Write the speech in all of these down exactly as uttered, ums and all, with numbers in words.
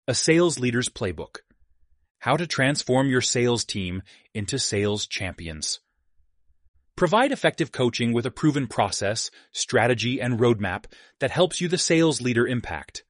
A Sales Leader's Playbook. How to transform your sales team into sales champions. Provide effective coaching with a proven process, strategy, and roadmap that helps you the sales leader impact.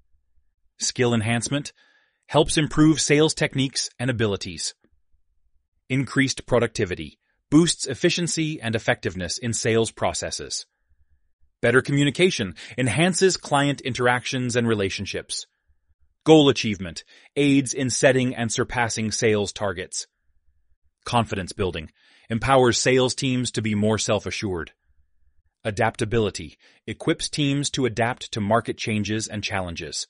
Skill enhancement helps improve sales techniques and abilities. Increased productivity boosts efficiency and effectiveness in sales processes. Better communication enhances client interactions and relationships. Goal achievement aids in setting and surpassing sales targets. Confidence building empowers sales teams to be more self-assured. Adaptability equips teams to adapt to market changes and challenges.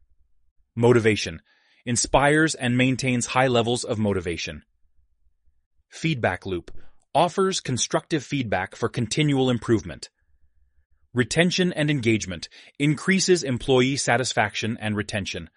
Motivation inspires and maintains high levels of motivation. Feedback loop offers constructive feedback for continual improvement. Retention and engagement increases employee satisfaction and retention.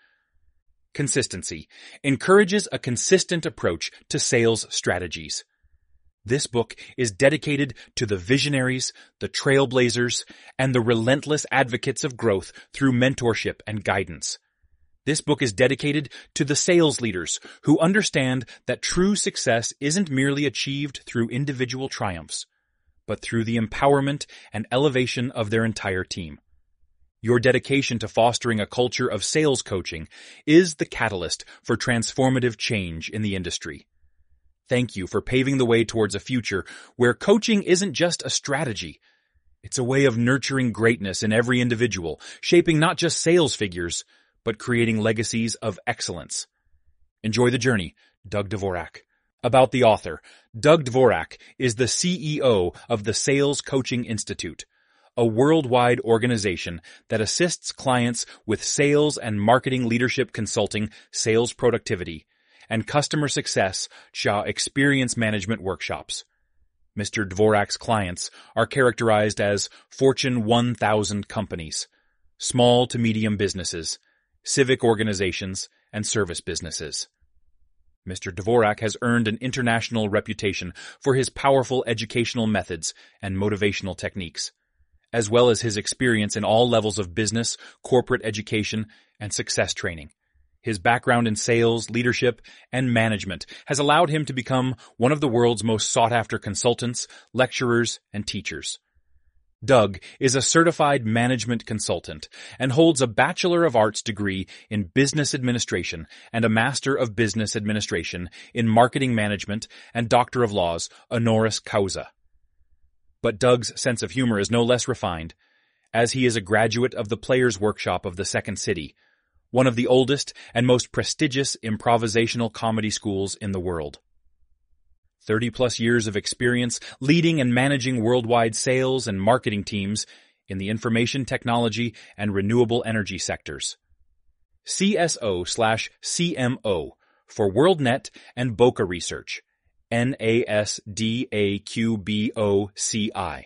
Consistency encourages a consistent approach to sales strategies. This book is dedicated to the visionaries, the trailblazers, and the relentless advocates of growth through mentorship and guidance. This book is dedicated to the sales leaders who understand that true success isn't merely achieved through individual triumphs, but through the empowerment and elevation of their entire team. Your dedication to fostering a culture of sales coaching is the catalyst for transformative change in the industry. Thank you for paving the way towards a future where coaching isn't just a strategy. It's a way of nurturing greatness in every individual, shaping not just sales figures, but creating legacies of excellence. Enjoy the journey, Doug Dvorak. About the author, Doug Dvorak is the C E O of the Sales Coaching Institute, a worldwide organization that assists clients with sales and marketing leadership consulting, sales productivity, and customer success Shaw experience management workshops. Mister Dvorak's clients are characterized as Fortune one thousand companies, small to medium businesses, civic organizations, and service businesses. Mister Dvorak has earned an international reputation for his powerful educational methods and motivational techniques, as well as his experience in all levels of business, corporate education, and success training. His background in sales, leadership, and management has allowed him to become one of the world's most sought-after consultants, lecturers, and teachers. Doug is a certified management consultant and holds a Bachelor of Arts degree in Business Administration and a Master of Business Administration in Marketing Management and Doctor of Laws honoris causa. But Doug's sense of humor is no less refined, as he is a graduate of the Players Workshop of the Second City, one of the oldest and most prestigious improvisational comedy schools in the world. thirty-plus years of experience leading and managing worldwide sales and marketing teams in the information technology and renewable energy sectors. C S O slash C M O for WorldNet and Boca Research, N A S D A Q B O C I.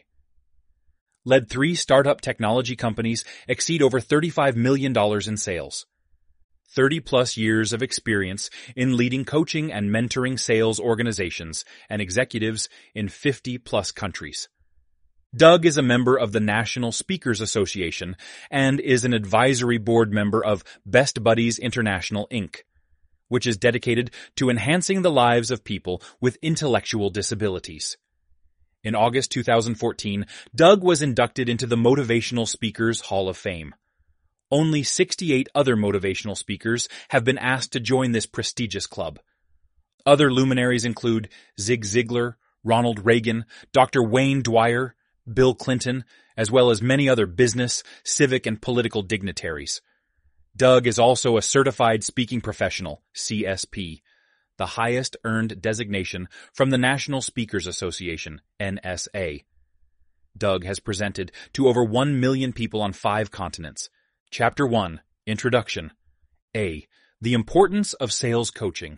Led three startup technology companies exceed over thirty-five million dollars in sales. thirty-plus years of experience in leading coaching and mentoring sales organizations and executives in fifty-plus countries. Doug is a member of the National Speakers Association and is an advisory board member of Best Buddies International, Incorporated, which is dedicated to enhancing the lives of people with intellectual disabilities. In August two thousand fourteen, Doug was inducted into the Motivational Speakers Hall of Fame. Only sixty-eight other motivational speakers have been asked to join this prestigious club. Other luminaries include Zig Ziglar, Ronald Reagan, Doctor Wayne Dwyer, Bill Clinton, as well as many other business, civic, and political dignitaries. Doug is also a Certified Speaking Professional, C S P, the highest earned designation from the National Speakers Association, N S A. Doug has presented to over one million people on five continents. Chapter one, Introduction. A. The Importance of Sales Coaching.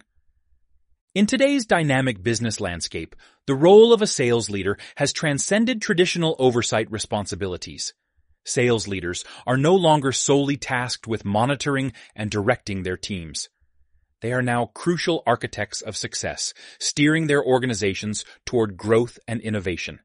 In today's dynamic business landscape, the role of a sales leader has transcended traditional oversight responsibilities. Sales leaders are no longer solely tasked with monitoring and directing their teams. They are now crucial architects of success, steering their organizations toward growth and innovation.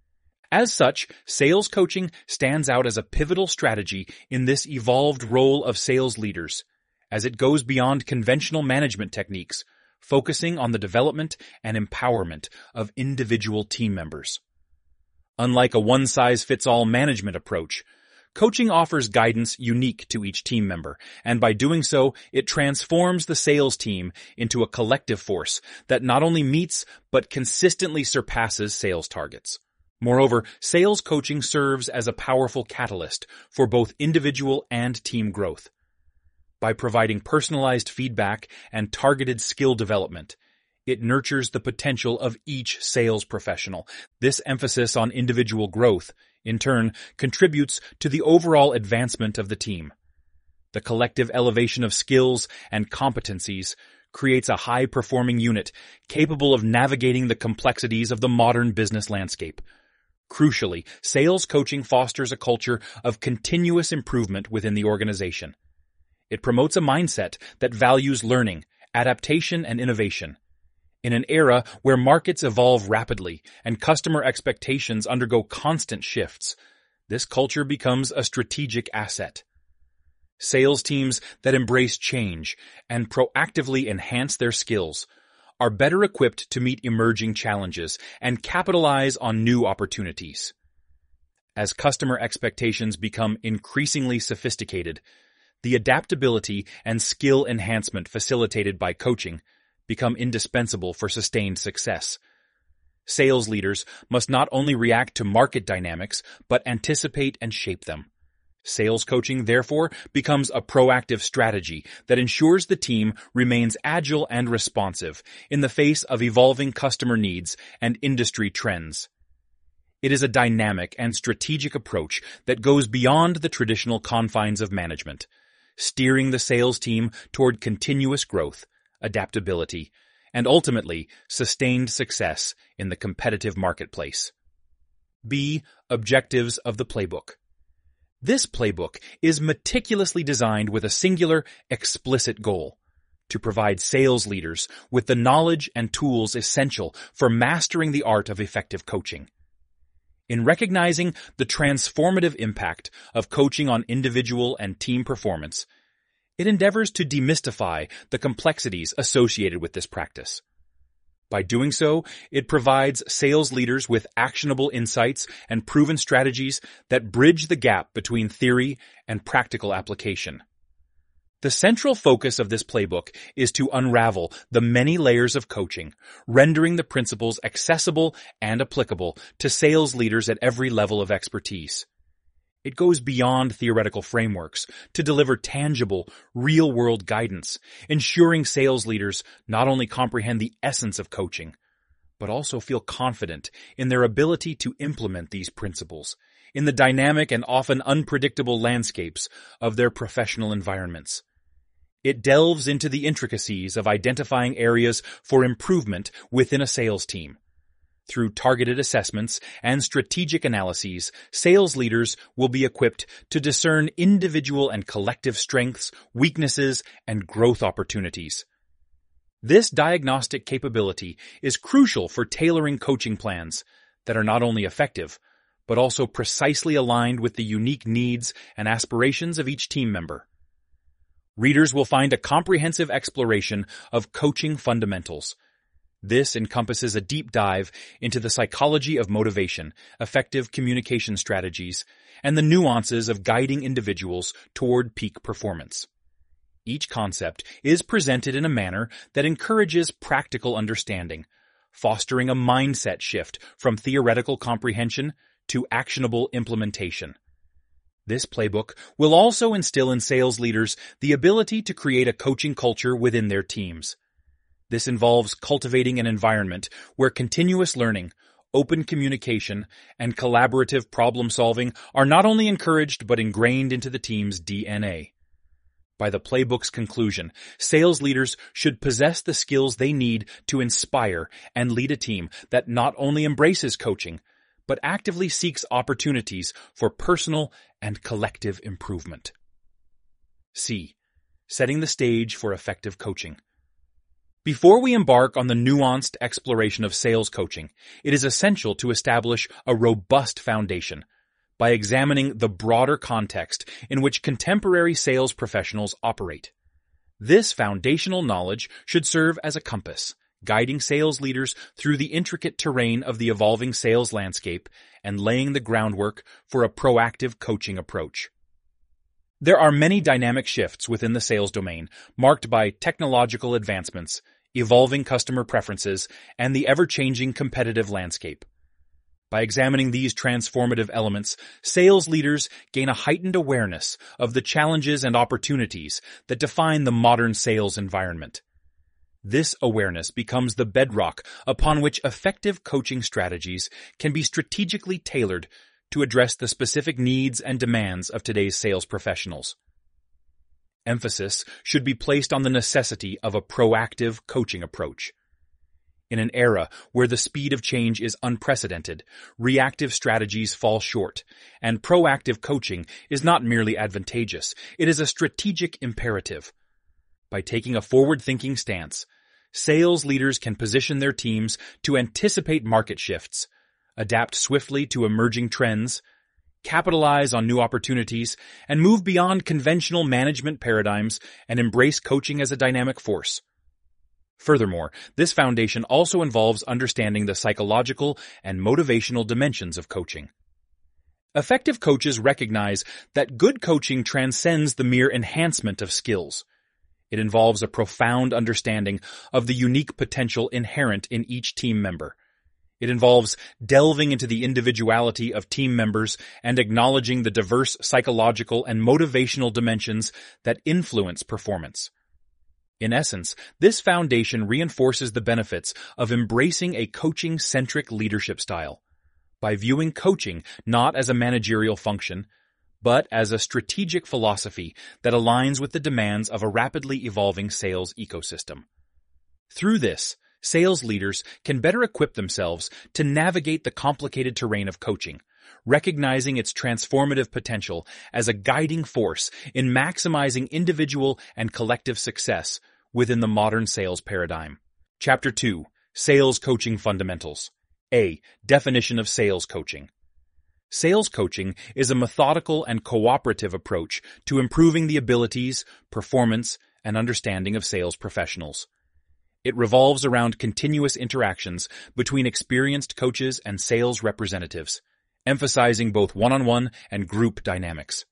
As such, sales coaching stands out as a pivotal strategy in this evolved role of sales leaders, as it goes beyond conventional management techniques, focusing on the development and empowerment of individual team members. Unlike a one-size-fits-all management approach, coaching offers guidance unique to each team member, and by doing so, it transforms the sales team into a collective force that not only meets but consistently surpasses sales targets. Moreover, sales coaching serves as a powerful catalyst for both individual and team growth. By providing personalized feedback and targeted skill development, it nurtures the potential of each sales professional. This emphasis on individual growth, in turn, contributes to the overall advancement of the team. The collective elevation of skills and competencies creates a high-performing unit capable of navigating the complexities of the modern business landscape. Crucially, sales coaching fosters a culture of continuous improvement within the organization. It promotes a mindset that values learning, adaptation, and innovation. In an era where markets evolve rapidly and customer expectations undergo constant shifts, this culture becomes a strategic asset. Sales teams that embrace change and proactively enhance their skills are better equipped to meet emerging challenges and capitalize on new opportunities. As customer expectations become increasingly sophisticated, the adaptability and skill enhancement facilitated by coaching become indispensable for sustained success. Sales leaders must not only react to market dynamics, but anticipate and shape them. Sales coaching, therefore, becomes a proactive strategy that ensures the team remains agile and responsive in the face of evolving customer needs and industry trends. It is a dynamic and strategic approach that goes beyond the traditional confines of management, steering the sales team toward continuous growth, adaptability, and ultimately sustained success in the competitive marketplace. B. Objectives of the playbook. This playbook is meticulously designed with a singular, explicit goal: to provide sales leaders with the knowledge and tools essential for mastering the art of effective coaching. In recognizing the transformative impact of coaching on individual and team performance, it endeavors to demystify the complexities associated with this practice. By doing so, it provides sales leaders with actionable insights and proven strategies that bridge the gap between theory and practical application. The central focus of this playbook is to unravel the many layers of coaching, rendering the principles accessible and applicable to sales leaders at every level of expertise. It goes beyond theoretical frameworks to deliver tangible, real-world guidance, ensuring sales leaders not only comprehend the essence of coaching, but also feel confident in their ability to implement these principles in the dynamic and often unpredictable landscapes of their professional environments. It delves into the intricacies of identifying areas for improvement within a sales team. Through targeted assessments and strategic analyses, sales leaders will be equipped to discern individual and collective strengths, weaknesses, and growth opportunities. This diagnostic capability is crucial for tailoring coaching plans that are not only effective, but also precisely aligned with the unique needs and aspirations of each team member. Readers will find a comprehensive exploration of coaching fundamentals. This encompasses a deep dive into the psychology of motivation, effective communication strategies, and the nuances of guiding individuals toward peak performance. Each concept is presented in a manner that encourages practical understanding, fostering a mindset shift from theoretical comprehension to actionable implementation. This playbook will also instill in sales leaders the ability to create a coaching culture within their teams. This involves cultivating an environment where continuous learning, open communication, and collaborative problem-solving are not only encouraged but ingrained into the team's D N A. By the playbook's conclusion, sales leaders should possess the skills they need to inspire and lead a team that not only embraces coaching, but actively seeks opportunities for personal and collective improvement. C. Setting the stage for effective coaching. Before we embark on the nuanced exploration of sales coaching, it is essential to establish a robust foundation by examining the broader context in which contemporary sales professionals operate. This foundational knowledge should serve as a compass, guiding sales leaders through the intricate terrain of the evolving sales landscape and laying the groundwork for a proactive coaching approach. There are many dynamic shifts within the sales domain, marked by technological advancements, evolving customer preferences, and the ever-changing competitive landscape. By examining these transformative elements, sales leaders gain a heightened awareness of the challenges and opportunities that define the modern sales environment. This awareness becomes the bedrock upon which effective coaching strategies can be strategically tailored to address the specific needs and demands of today's sales professionals. Emphasis should be placed on the necessity of a proactive coaching approach. In an era where the speed of change is unprecedented, reactive strategies fall short, and proactive coaching is not merely advantageous, it is a strategic imperative. By taking a forward-thinking stance, sales leaders can position their teams to anticipate market shifts, adapt swiftly to emerging trends, capitalize on new opportunities, and move beyond conventional management paradigms and embrace coaching as a dynamic force. Furthermore, this foundation also involves understanding the psychological and motivational dimensions of coaching. Effective coaches recognize that good coaching transcends the mere enhancement of skills. It involves a profound understanding of the unique potential inherent in each team member. It involves delving into the individuality of team members and acknowledging the diverse psychological and motivational dimensions that influence performance. In essence, this foundation reinforces the benefits of embracing a coaching-centric leadership style, by viewing coaching not as a managerial function, but as a strategic philosophy that aligns with the demands of a rapidly evolving sales ecosystem. Through this, sales leaders can better equip themselves to navigate the complicated terrain of coaching, recognizing its transformative potential as a guiding force in maximizing individual and collective success within the modern sales paradigm. Chapter two. Sales Coaching Fundamentals. A. Definition of sales coaching. Sales coaching is a methodical and cooperative approach to improving the abilities, performance, and understanding of sales professionals. It revolves around continuous interactions between experienced coaches and sales representatives, emphasizing both one-on-one and group dynamics.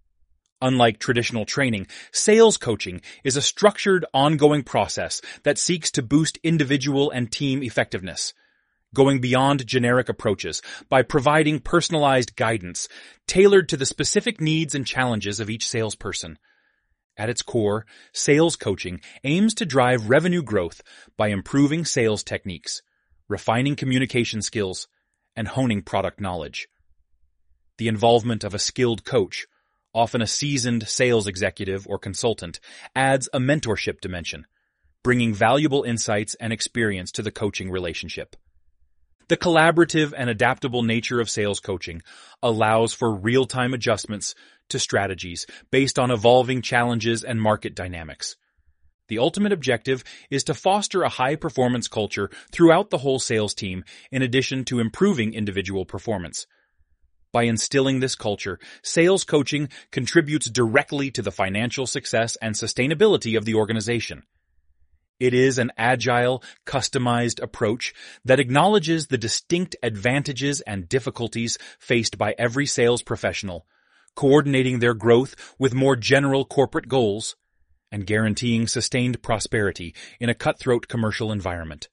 Unlike traditional training, sales coaching is a structured, ongoing process that seeks to boost individual and team effectiveness, going beyond generic approaches by providing personalized guidance tailored to the specific needs and challenges of each salesperson. At its core, sales coaching aims to drive revenue growth by improving sales techniques, refining communication skills, and honing product knowledge. The involvement of a skilled coach, often a seasoned sales executive or consultant, adds a mentorship dimension, bringing valuable insights and experience to the coaching relationship. The collaborative and adaptable nature of sales coaching allows for real-time adjustments to strategies based on evolving challenges and market dynamics. The ultimate objective is to foster a high-performance culture throughout the whole sales team, in addition to improving individual performance. By instilling this culture, sales coaching contributes directly to the financial success and sustainability of the organization. It is an agile, customized approach that acknowledges the distinct advantages and difficulties faced by every sales professional, coordinating their growth with more general corporate goals, and guaranteeing sustained prosperity in a cutthroat commercial environment.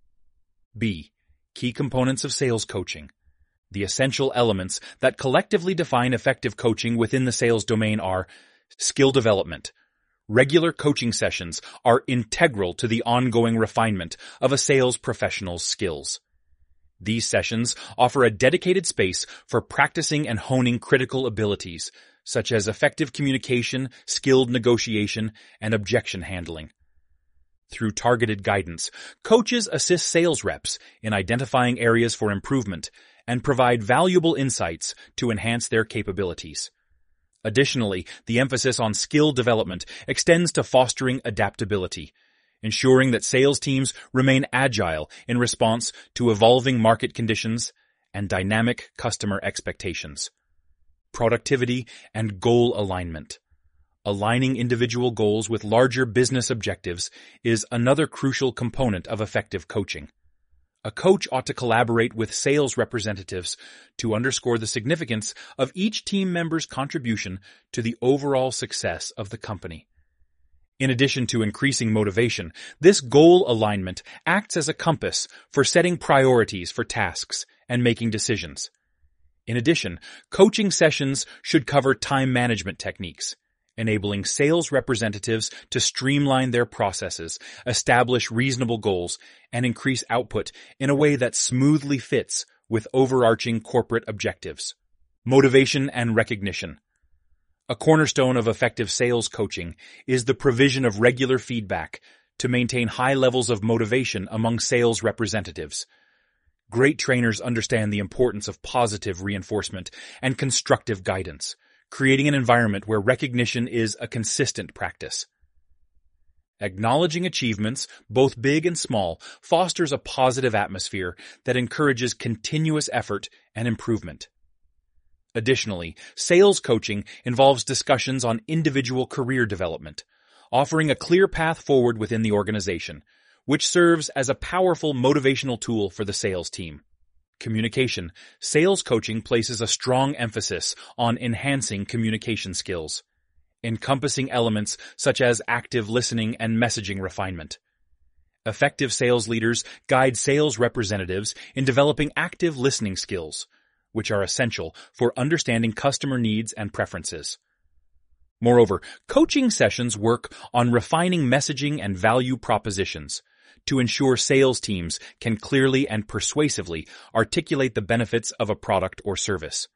B. Key components of sales coaching. The essential elements that collectively define effective coaching within the sales domain are skill development. Regular coaching sessions are integral to the ongoing refinement of a sales professional's skills. These sessions offer a dedicated space for practicing and honing critical abilities, such as effective communication, skilled negotiation, and objection handling. Through targeted guidance, coaches assist sales reps in identifying areas for improvement and provide valuable insights to enhance their capabilities. Additionally, the emphasis on skill development extends to fostering adaptability, ensuring that sales teams remain agile in response to evolving market conditions and dynamic customer expectations. Productivity and goal alignment. Aligning individual goals with larger business objectives is another crucial component of effective coaching. A coach ought to collaborate with sales representatives to underscore the significance of each team member's contribution to the overall success of the company. In addition to increasing motivation, this goal alignment acts as a compass for setting priorities for tasks and making decisions. In addition, coaching sessions should cover time management techniques, enabling sales representatives to streamline their processes, establish reasonable goals, and increase output in a way that smoothly fits with overarching corporate objectives. Motivation and recognition. A cornerstone of effective sales coaching is the provision of regular feedback to maintain high levels of motivation among sales representatives. Great trainers understand the importance of positive reinforcement and constructive guidance, creating an environment where recognition is a consistent practice. Acknowledging achievements, both big and small, fosters a positive atmosphere that encourages continuous effort and improvement. Additionally, sales coaching involves discussions on individual career development, offering a clear path forward within the organization, which serves as a powerful motivational tool for the sales team. Communication. Sales coaching places a strong emphasis on enhancing communication skills, encompassing elements such as active listening and messaging refinement. Effective sales leaders guide sales representatives in developing active listening skills, which are essential for understanding customer needs and preferences. Moreover, coaching sessions work on refining messaging and value propositions to ensure sales teams can clearly and persuasively articulate the benefits of a product or service.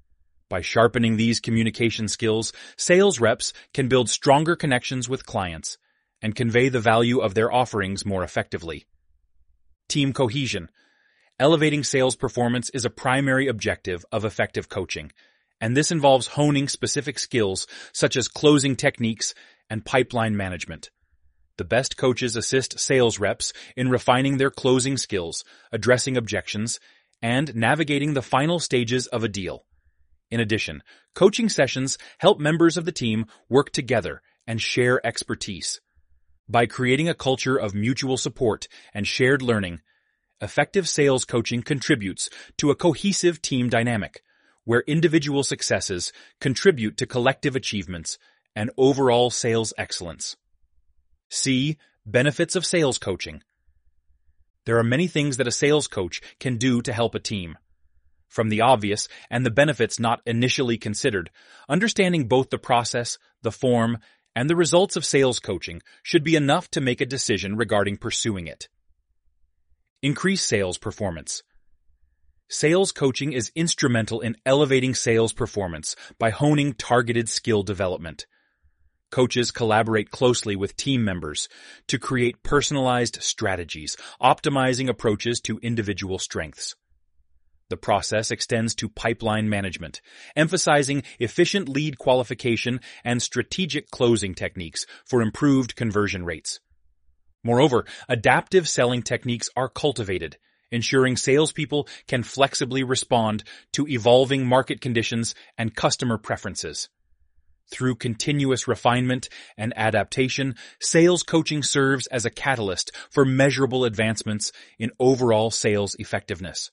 By sharpening these communication skills, sales reps can build stronger connections with clients and convey the value of their offerings more effectively. Team cohesion. Elevating sales performance is a primary objective of effective coaching, and this involves honing specific skills such as closing techniques and pipeline management. The best coaches assist sales reps in refining their closing skills, addressing objections, and navigating the final stages of a deal. In addition, coaching sessions help members of the team work together and share expertise. By creating a culture of mutual support and shared learning, effective sales coaching contributes to a cohesive team dynamic, where individual successes contribute to collective achievements and overall sales excellence. C. Benefits of sales coaching. There are many things that a sales coach can do to help a team. From the obvious and the benefits not initially considered, understanding both the process, the form, and the results of sales coaching should be enough to make a decision regarding pursuing it. Increase sales performance. Sales coaching is instrumental in elevating sales performance by honing targeted skill development. Coaches collaborate closely with team members to create personalized strategies, optimizing approaches to individual strengths. The process extends to pipeline management, emphasizing efficient lead qualification and strategic closing techniques for improved conversion rates. Moreover, adaptive selling techniques are cultivated, ensuring salespeople can flexibly respond to evolving market conditions and customer preferences. Through continuous refinement and adaptation, sales coaching serves as a catalyst for measurable advancements in overall sales effectiveness.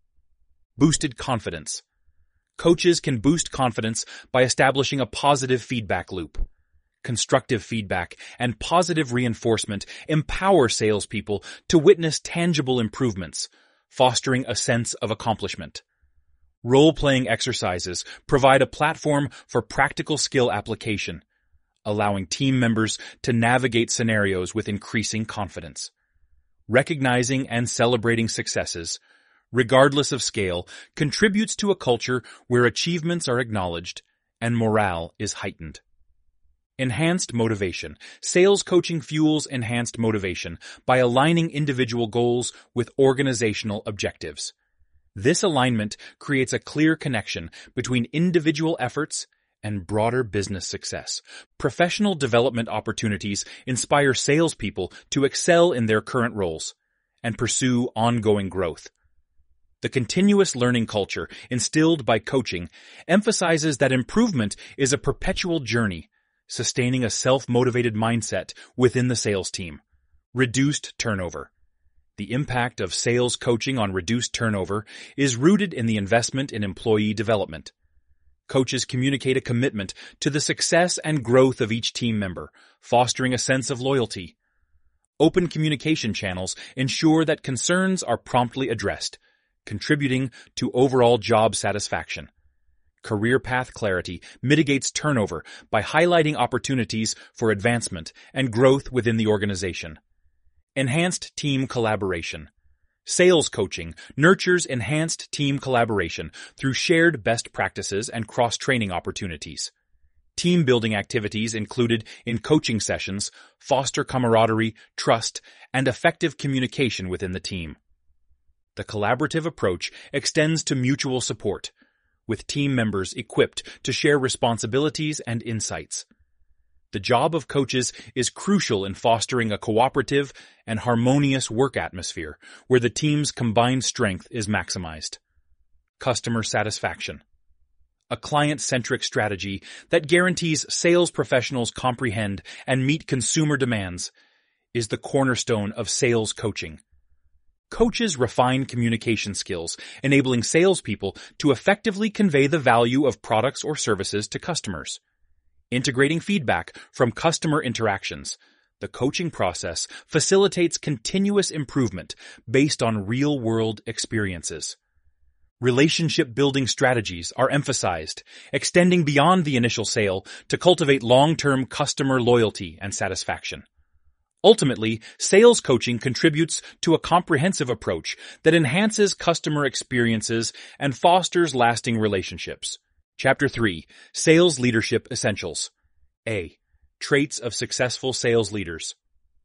Boosted confidence. Coaches can boost confidence by establishing a positive feedback loop. Constructive feedback and positive reinforcement empower salespeople to witness tangible improvements, fostering a sense of accomplishment. Role-playing exercises provide a platform for practical skill application, allowing team members to navigate scenarios with increasing confidence. Recognizing and celebrating successes, regardless of scale, contributes to a culture where achievements are acknowledged and morale is heightened. Enhanced motivation. Sales coaching fuels enhanced motivation by aligning individual goals with organizational objectives. This alignment creates a clear connection between individual efforts and broader business success. Professional development opportunities inspire salespeople to excel in their current roles and pursue ongoing growth. The continuous learning culture instilled by coaching emphasizes that improvement is a perpetual journey, sustaining a self-motivated mindset within the sales team. Reduced turnover. The impact of sales coaching on reduced turnover is rooted in the investment in employee development. Coaches communicate a commitment to the success and growth of each team member, fostering a sense of loyalty. Open communication channels ensure that concerns are promptly addressed, contributing to overall job satisfaction. Career path clarity mitigates turnover by highlighting opportunities for advancement and growth within the organization. Enhanced team collaboration. Sales coaching nurtures enhanced team collaboration through shared best practices and cross-training opportunities. Team-building activities included in coaching sessions foster camaraderie, trust, and effective communication within the team. The collaborative approach extends to mutual support, with team members equipped to share responsibilities and insights. The job of coaches is crucial in fostering a cooperative and harmonious work atmosphere where the team's combined strength is maximized. Customer satisfaction. A client-centric strategy that guarantees sales professionals comprehend and meet consumer demands is the cornerstone of sales coaching. Coaches refine communication skills, enabling salespeople to effectively convey the value of products or services to customers. Integrating feedback from customer interactions, the coaching process facilitates continuous improvement based on real-world experiences. Relationship-building strategies are emphasized, extending beyond the initial sale to cultivate long-term customer loyalty and satisfaction. Ultimately, sales coaching contributes to a comprehensive approach that enhances customer experiences and fosters lasting relationships. Chapter three. Sales Leadership Essentials. A. Traits of Successful Sales Leaders.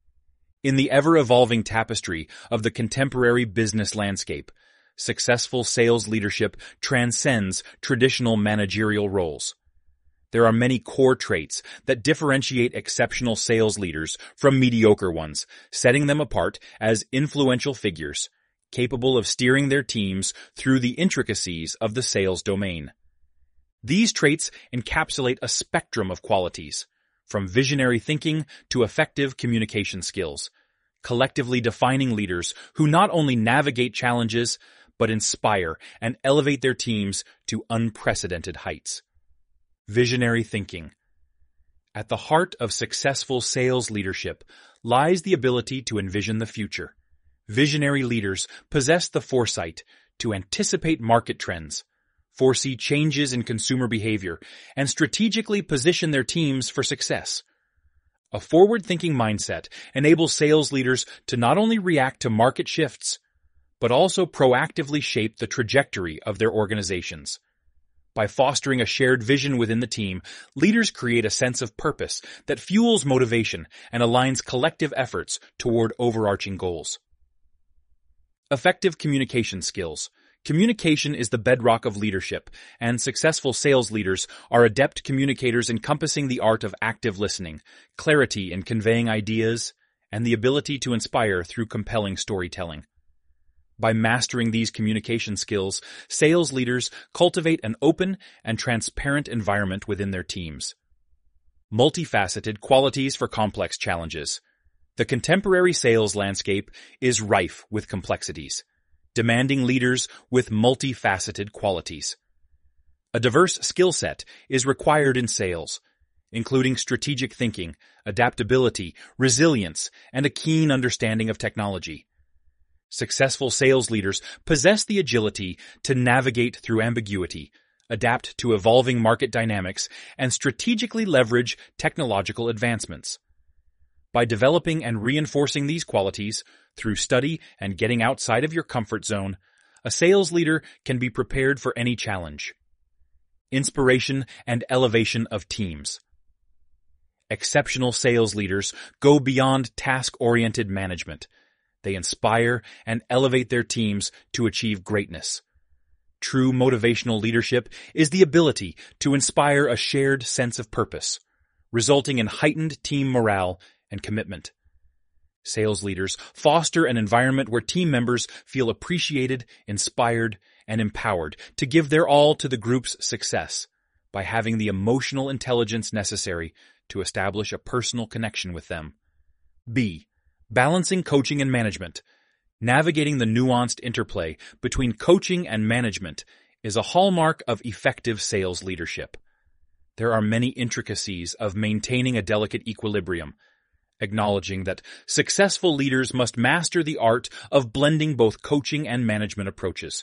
In the ever-evolving tapestry of the contemporary business landscape, successful sales leadership transcends traditional managerial roles. There are many core traits that differentiate exceptional sales leaders from mediocre ones, setting them apart as influential figures, capable of steering their teams through the intricacies of the sales domain. These traits encapsulate a spectrum of qualities, from visionary thinking to effective communication skills, collectively defining leaders who not only navigate challenges, but inspire and elevate their teams to unprecedented heights. Visionary thinking. At the heart of successful sales leadership lies the ability to envision the future. Visionary leaders possess the foresight to anticipate market trends, foresee changes in consumer behavior, and strategically position their teams for success. A forward-thinking mindset enables sales leaders to not only react to market shifts, but also proactively shape the trajectory of their organizations. By fostering a shared vision within the team, leaders create a sense of purpose that fuels motivation and aligns collective efforts toward overarching goals. Effective communication skills. Communication is the bedrock of leadership, and successful sales leaders are adept communicators encompassing the art of active listening, clarity in conveying ideas, and the ability to inspire through compelling storytelling. By mastering these communication skills, sales leaders cultivate an open and transparent environment within their teams. Multifaceted qualities for complex challenges. The contemporary sales landscape is rife with complexities, demanding leaders with multifaceted qualities. A diverse skill set is required in sales, including strategic thinking, adaptability, resilience, and a keen understanding of technology. Successful sales leaders possess the agility to navigate through ambiguity, adapt to evolving market dynamics, and strategically leverage technological advancements. By developing and reinforcing these qualities through study and getting outside of your comfort zone, a sales leader can be prepared for any challenge. Inspiration and elevation of teams. Exceptional sales leaders go beyond task-oriented management. They inspire and elevate their teams to achieve greatness. True motivational leadership is the ability to inspire a shared sense of purpose, resulting in heightened team morale and commitment. Sales leaders foster an environment where team members feel appreciated, inspired, and empowered to give their all to the group's success by having the emotional intelligence necessary to establish a personal connection with them. B. Balancing coaching and management. Navigating the nuanced interplay between coaching and management is a hallmark of effective sales leadership. There are many intricacies of maintaining a delicate equilibrium, acknowledging that successful leaders must master the art of blending both coaching and management approaches.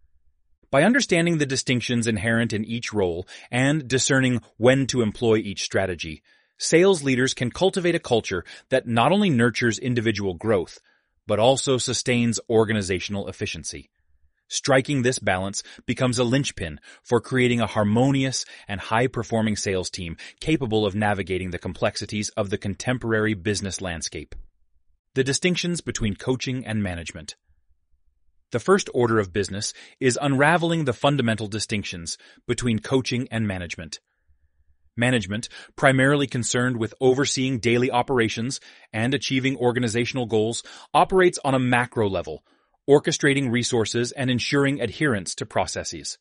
By understanding the distinctions inherent in each role and discerning when to employ each strategy, sales leaders can cultivate a culture that not only nurtures individual growth, but also sustains organizational efficiency. Striking this balance becomes a linchpin for creating a harmonious and high-performing sales team capable of navigating the complexities of the contemporary business landscape. The distinctions between coaching and management. The first order of business is unraveling the fundamental distinctions between coaching and management. Management, primarily concerned with overseeing daily operations and achieving organizational goals, operates on a macro level, orchestrating resources and ensuring adherence to processes.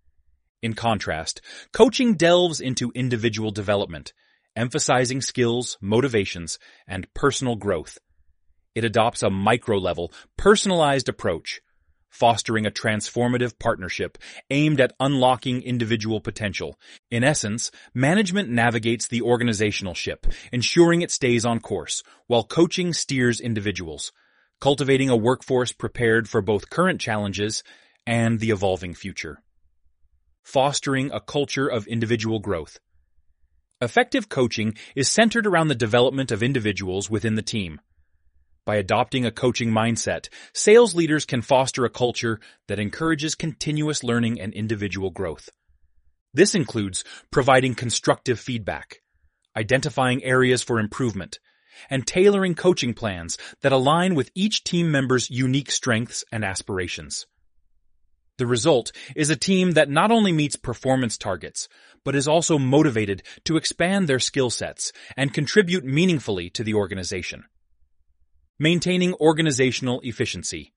In contrast, coaching delves into individual development, emphasizing skills, motivations, and personal growth. It adopts a micro-level, personalized approach, fostering a transformative partnership aimed at unlocking individual potential. In essence, management navigates the organizational ship, ensuring it stays on course, while coaching steers individuals, cultivating a workforce prepared for both current challenges and the evolving future. Fostering a culture of individual growth. Effective coaching is centered around the development of individuals within the team. By adopting a coaching mindset, sales leaders can foster a culture that encourages continuous learning and individual growth. This includes providing constructive feedback, identifying areas for improvement, and tailoring coaching plans that align with each team member's unique strengths and aspirations. The result is a team that not only meets performance targets, but is also motivated to expand their skill sets and contribute meaningfully to the organization. Maintaining organizational efficiency.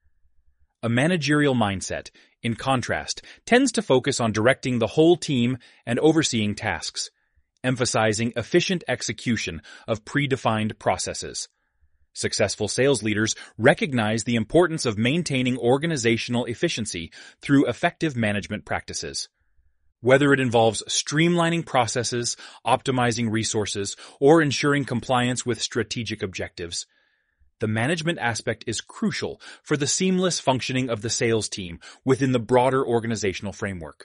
A managerial mindset, in contrast, tends to focus on directing the whole team and overseeing tasks, emphasizing efficient execution of predefined processes. Successful sales leaders recognize the importance of maintaining organizational efficiency through effective management practices. Whether it involves streamlining processes, optimizing resources, or ensuring compliance with strategic objectives, the management aspect is crucial for the seamless functioning of the sales team within the broader organizational framework.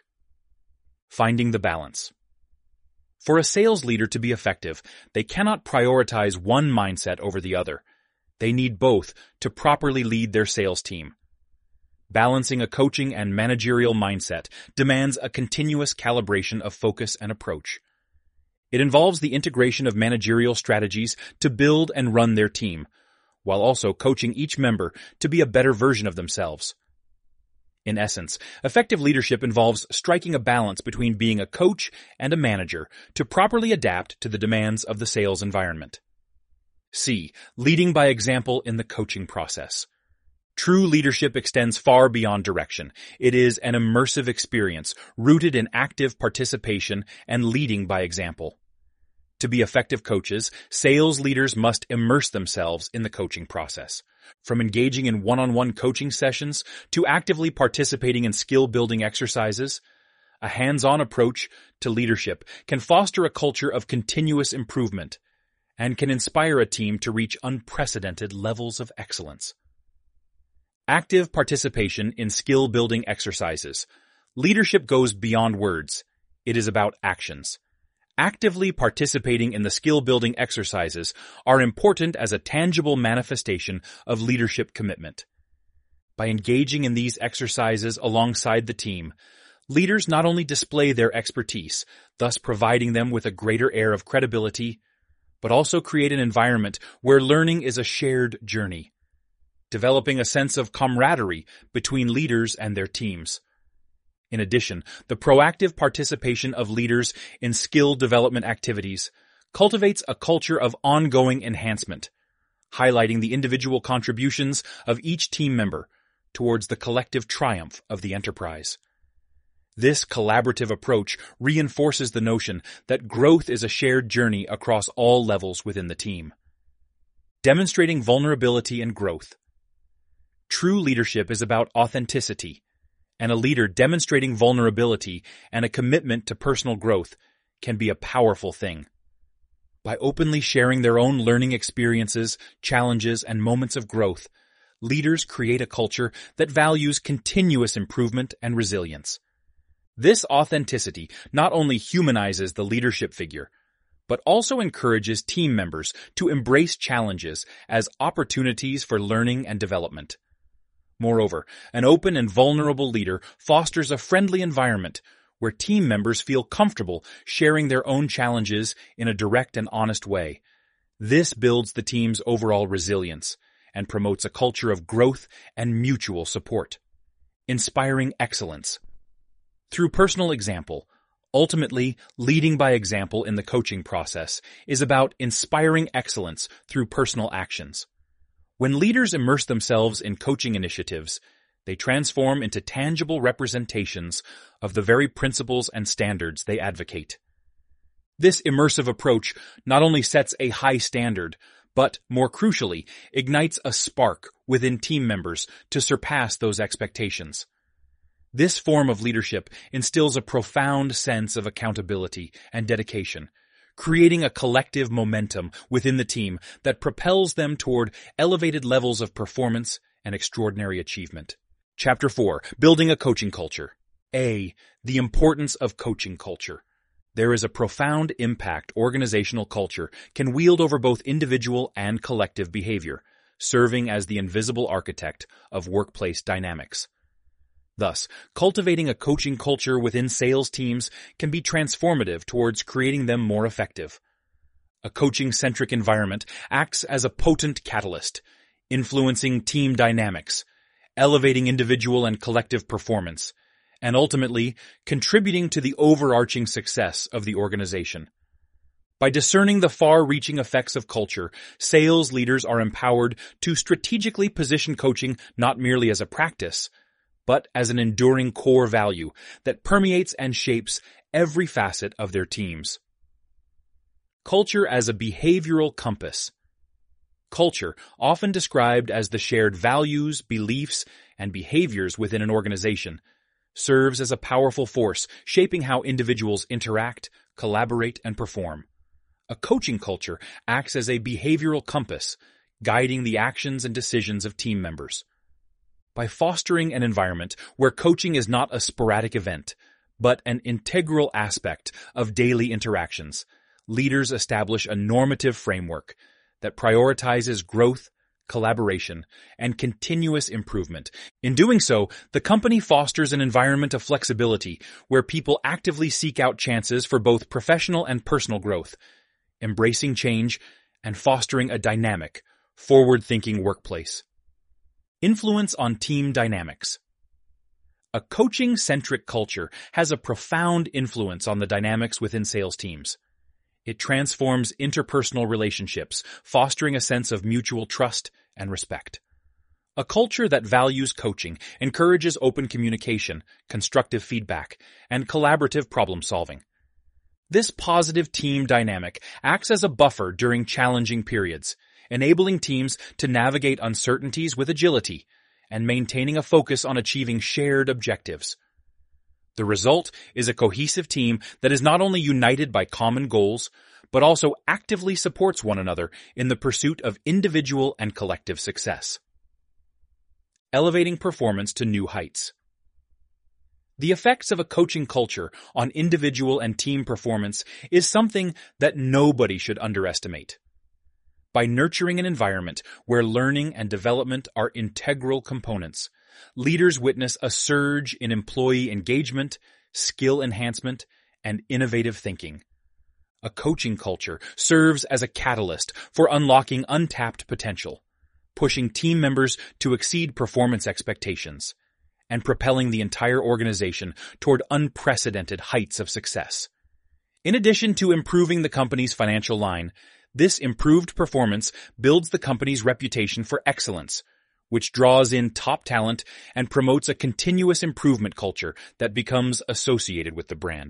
Finding the balance. For a sales leader to be effective, they cannot prioritize one mindset over the other. They need both to properly lead their sales team. Balancing a coaching and managerial mindset demands a continuous calibration of focus and approach. It involves the integration of managerial strategies to build and run their team, while also coaching each member to be a better version of themselves. In essence, effective leadership involves striking a balance between being a coach and a manager to properly adapt to the demands of the sales environment. C. Leading by example in the coaching process. True leadership extends far beyond direction. It is an immersive experience rooted in active participation and leading by example. To be effective coaches, sales leaders must immerse themselves in the coaching process. From engaging in one-on-one coaching sessions to actively participating in skill-building exercises, a hands-on approach to leadership can foster a culture of continuous improvement and can inspire a team to reach unprecedented levels of excellence. Active participation in skill-building exercises. Leadership goes beyond words. It is about actions. Actively participating in the skill-building exercises are important as a tangible manifestation of leadership commitment. By engaging in these exercises alongside the team, leaders not only display their expertise, thus providing them with a greater air of credibility, but also create an environment where learning is a shared journey, developing a sense of camaraderie between leaders and their teams. In addition, the proactive participation of leaders in skill development activities cultivates a culture of ongoing enhancement, highlighting the individual contributions of each team member towards the collective triumph of the enterprise. This collaborative approach reinforces the notion that growth is a shared journey across all levels within the team. Demonstrating vulnerability and growth. True leadership is about authenticity, and a leader demonstrating vulnerability and a commitment to personal growth can be a powerful thing. By openly sharing their own learning experiences, challenges, and moments of growth, leaders create a culture that values continuous improvement and resilience. This authenticity not only humanizes the leadership figure, but also encourages team members to embrace challenges as opportunities for learning and development. Moreover, an open and vulnerable leader fosters a friendly environment where team members feel comfortable sharing their own challenges in a direct and honest way. This builds the team's overall resilience and promotes a culture of growth and mutual support. Inspiring excellence. Through personal example, ultimately, leading by example in the coaching process is about inspiring excellence through personal actions. When leaders immerse themselves in coaching initiatives, they transform into tangible representations of the very principles and standards they advocate. This immersive approach not only sets a high standard, but, more crucially, ignites a spark within team members to surpass those expectations. This form of leadership instills a profound sense of accountability and dedication, creating a collective momentum within the team that propels them toward elevated levels of performance and extraordinary achievement. Chapter four. Building a Coaching Culture. A. The importance of coaching culture. There is a profound impact organizational culture can wield over both individual and collective behavior, serving as the invisible architect of workplace dynamics. Thus, cultivating a coaching culture within sales teams can be transformative towards creating them more effective. A coaching-centric environment acts as a potent catalyst, influencing team dynamics, elevating individual and collective performance, and ultimately contributing to the overarching success of the organization. By discerning the far-reaching effects of culture, sales leaders are empowered to strategically position coaching not merely as a practice, but as an enduring core value that permeates and shapes every facet of their teams. Culture as a behavioral compass. Culture, often described as the shared values, beliefs, and behaviors within an organization, serves as a powerful force shaping how individuals interact, collaborate, and perform. A coaching culture acts as a behavioral compass, guiding the actions and decisions of team members. By fostering an environment where coaching is not a sporadic event, but an integral aspect of daily interactions, leaders establish a normative framework that prioritizes growth, collaboration, and continuous improvement. In doing so, the company fosters an environment of flexibility where people actively seek out chances for both professional and personal growth, embracing change and fostering a dynamic, forward-thinking workplace. Influence on team dynamics. A coaching-centric culture has a profound influence on the dynamics within sales teams. It transforms interpersonal relationships, fostering a sense of mutual trust and respect. A culture that values coaching encourages open communication, constructive feedback, and collaborative problem-solving. This positive team dynamic acts as a buffer during challenging periods, enabling teams to navigate uncertainties with agility and maintaining a focus on achieving shared objectives. The result is a cohesive team that is not only united by common goals, but also actively supports one another in the pursuit of individual and collective success. Elevating performance to new heights. The effects of a coaching culture on individual and team performance is something that nobody should underestimate. By nurturing an environment where learning and development are integral components, leaders witness a surge in employee engagement, skill enhancement, and innovative thinking. A coaching culture serves as a catalyst for unlocking untapped potential, pushing team members to exceed performance expectations, and propelling the entire organization toward unprecedented heights of success. In addition to improving the company's financial line, this improved performance builds the company's reputation for excellence, which draws in top talent and promotes a continuous improvement culture that becomes associated with the brand.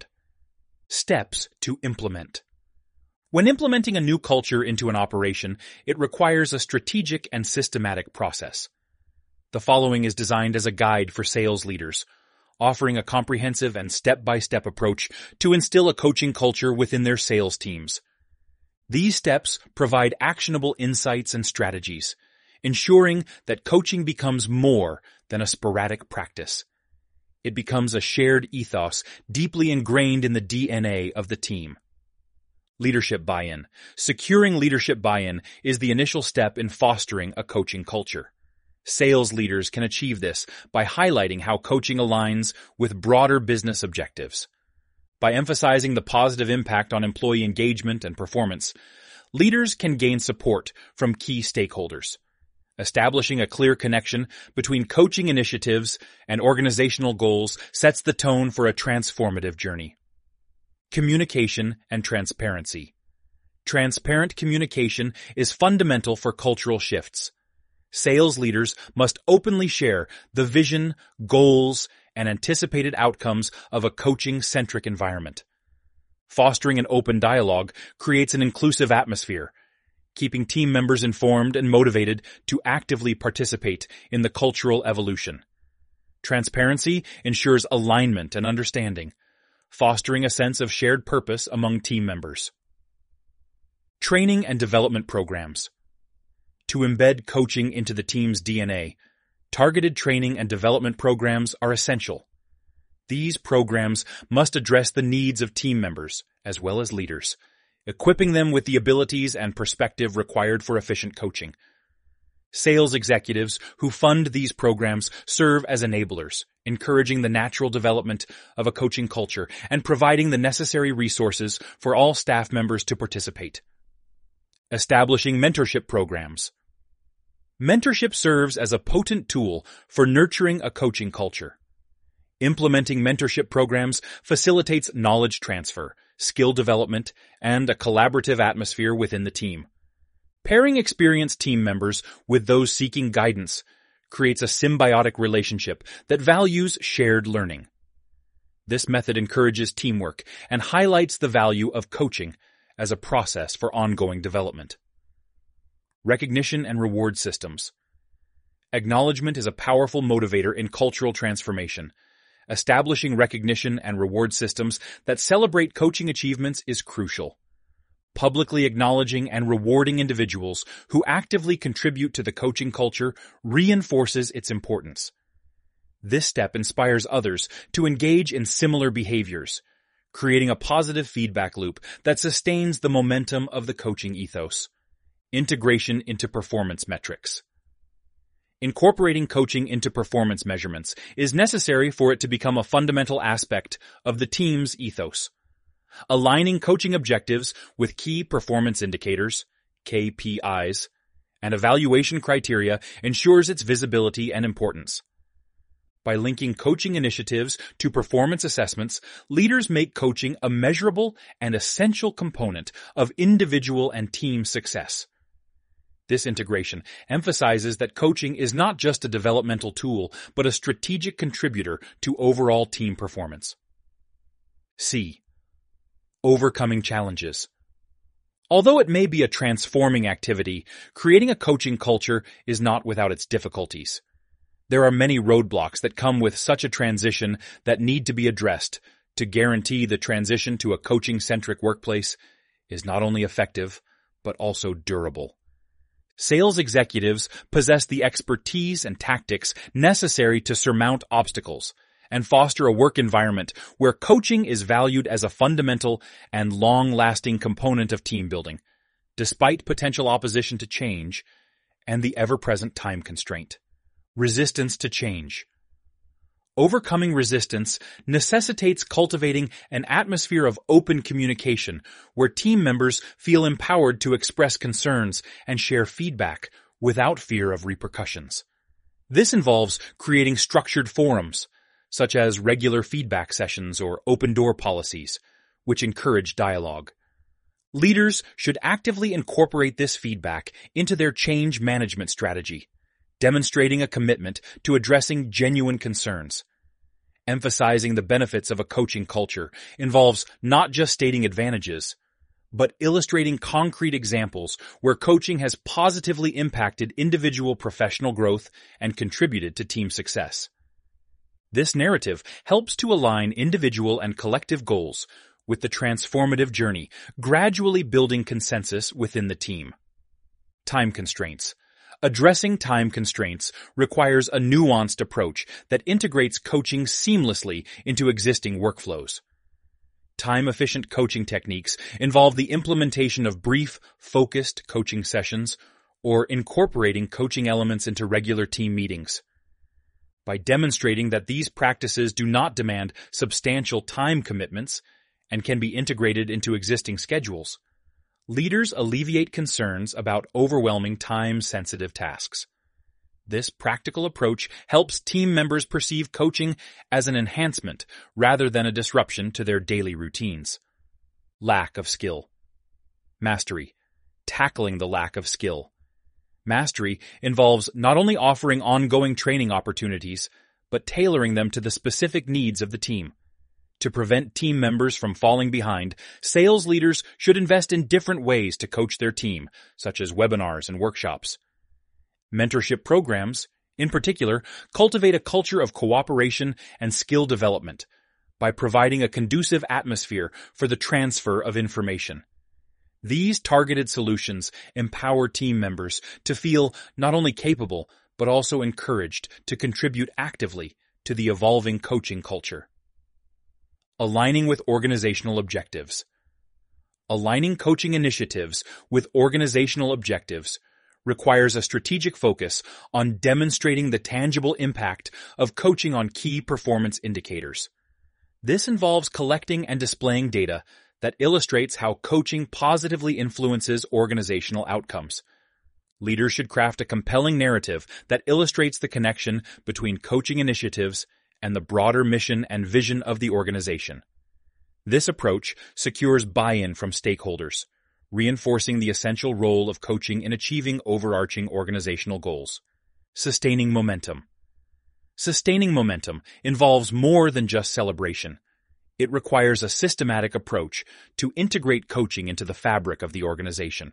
Steps to implement. When implementing a new culture into an operation, it requires a strategic and systematic process. The following is designed as a guide for sales leaders, offering a comprehensive and step-by-step approach to instill a coaching culture within their sales teams. These steps provide actionable insights and strategies, ensuring that coaching becomes more than a sporadic practice. It becomes a shared ethos deeply ingrained in the D N A of the team. Leadership buy-in. Securing leadership buy-in is the initial step in fostering a coaching culture. Sales leaders can achieve this by highlighting how coaching aligns with broader business objectives. By emphasizing the positive impact on employee engagement and performance, leaders can gain support from key stakeholders. Establishing a clear connection between coaching initiatives and organizational goals sets the tone for a transformative journey. Communication and transparency. Transparent communication is fundamental for cultural shifts. Sales leaders must openly share the vision, goals, and anticipated outcomes of a coaching-centric environment. Fostering an open dialogue creates an inclusive atmosphere, keeping team members informed and motivated to actively participate in the cultural evolution. Transparency ensures alignment and understanding, fostering a sense of shared purpose among team members. Training and development programs. To embed coaching into the team's D N A, targeted training and development programs are essential. These programs must address the needs of team members as well as leaders, equipping them with the abilities and perspective required for efficient coaching. Sales executives who fund these programs serve as enablers, encouraging the natural development of a coaching culture and providing the necessary resources for all staff members to participate. Establishing mentorship programs. Mentorship serves as a potent tool for nurturing a coaching culture. Implementing mentorship programs facilitates knowledge transfer, skill development, and a collaborative atmosphere within the team. Pairing experienced team members with those seeking guidance creates a symbiotic relationship that values shared learning. This method encourages teamwork and highlights the value of coaching as a process for ongoing development. Recognition and reward systems. Acknowledgement is a powerful motivator in cultural transformation. Establishing recognition and reward systems that celebrate coaching achievements is crucial. Publicly acknowledging and rewarding individuals who actively contribute to the coaching culture reinforces its importance. This step inspires others to engage in similar behaviors, creating a positive feedback loop that sustains the momentum of the coaching ethos. Integration into performance metrics. Incorporating coaching into performance measurements is necessary for it to become a fundamental aspect of the team's ethos. Aligning coaching objectives with key performance indicators, K P Is, and evaluation criteria ensures its visibility and importance. By linking coaching initiatives to performance assessments, leaders make coaching a measurable and essential component of individual and team success. This integration emphasizes that coaching is not just a developmental tool, but a strategic contributor to overall team performance. C. Overcoming challenges. Although it may be a transforming activity, creating a coaching culture is not without its difficulties. There are many roadblocks that come with such a transition that need to be addressed to guarantee the transition to a coaching-centric workplace is not only effective, but also durable. Sales executives possess the expertise and tactics necessary to surmount obstacles and foster a work environment where coaching is valued as a fundamental and long-lasting component of team building, despite potential opposition to change and the ever-present time constraint. Resistance to change. Overcoming resistance necessitates cultivating an atmosphere of open communication where team members feel empowered to express concerns and share feedback without fear of repercussions. This involves creating structured forums, such as regular feedback sessions or open-door policies, which encourage dialogue. Leaders should actively incorporate this feedback into their change management strategy, demonstrating a commitment to addressing genuine concerns. Emphasizing the benefits of a coaching culture involves not just stating advantages, but illustrating concrete examples where coaching has positively impacted individual professional growth and contributed to team success. This narrative helps to align individual and collective goals with the transformative journey, gradually building consensus within the team. Time constraints. Addressing time constraints requires a nuanced approach that integrates coaching seamlessly into existing workflows. Time-efficient coaching techniques involve the implementation of brief, focused coaching sessions or incorporating coaching elements into regular team meetings. By demonstrating that these practices do not demand substantial time commitments and can be integrated into existing schedules, leaders alleviate concerns about overwhelming time-sensitive tasks. This practical approach helps team members perceive coaching as an enhancement rather than a disruption to their daily routines. Lack of skill. Mastery. Tackling the lack of skill. Mastery involves not only offering ongoing training opportunities, but tailoring them to the specific needs of the team. To prevent team members from falling behind, sales leaders should invest in different ways to coach their team, such as webinars and workshops. Mentorship programs, in particular, cultivate a culture of cooperation and skill development by providing a conducive atmosphere for the transfer of information. These targeted solutions empower team members to feel not only capable, but also encouraged to contribute actively to the evolving coaching culture. Aligning with organizational objectives. Aligning coaching initiatives with organizational objectives requires a strategic focus on demonstrating the tangible impact of coaching on key performance indicators. This involves collecting and displaying data that illustrates how coaching positively influences organizational outcomes. Leaders should craft a compelling narrative that illustrates the connection between coaching initiatives and the broader mission and vision of the organization. This approach secures buy-in from stakeholders, reinforcing the essential role of coaching in achieving overarching organizational goals. Sustaining momentum. Sustaining momentum involves more than just celebration. It requires a systematic approach to integrate coaching into the fabric of the organization.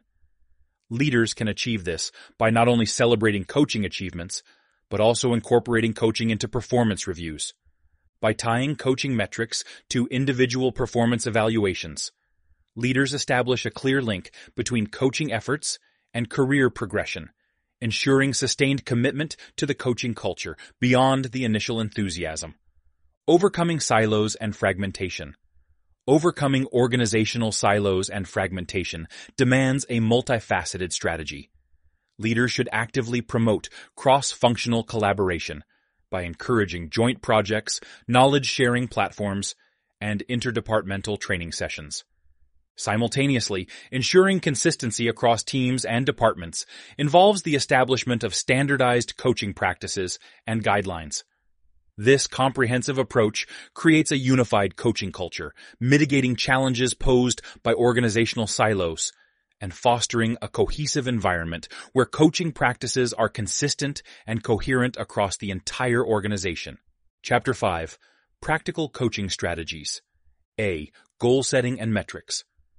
Leaders can achieve this by not only celebrating coaching achievements, but also incorporating coaching into performance reviews. By tying coaching metrics to individual performance evaluations, leaders establish a clear link between coaching efforts and career progression, ensuring sustained commitment to the coaching culture beyond the initial enthusiasm. Overcoming silos and fragmentation. Overcoming organizational silos and fragmentation demands a multifaceted strategy. Leaders should actively promote cross-functional collaboration by encouraging joint projects, knowledge-sharing platforms, and interdepartmental training sessions. Simultaneously, ensuring consistency across teams and departments involves the establishment of standardized coaching practices and guidelines. This comprehensive approach creates a unified coaching culture, mitigating challenges posed by organizational silos and fostering a cohesive environment where coaching practices are consistent and coherent across the entire organization. Chapter five. Practical Coaching Strategies. A. Goal Setting and Metrics.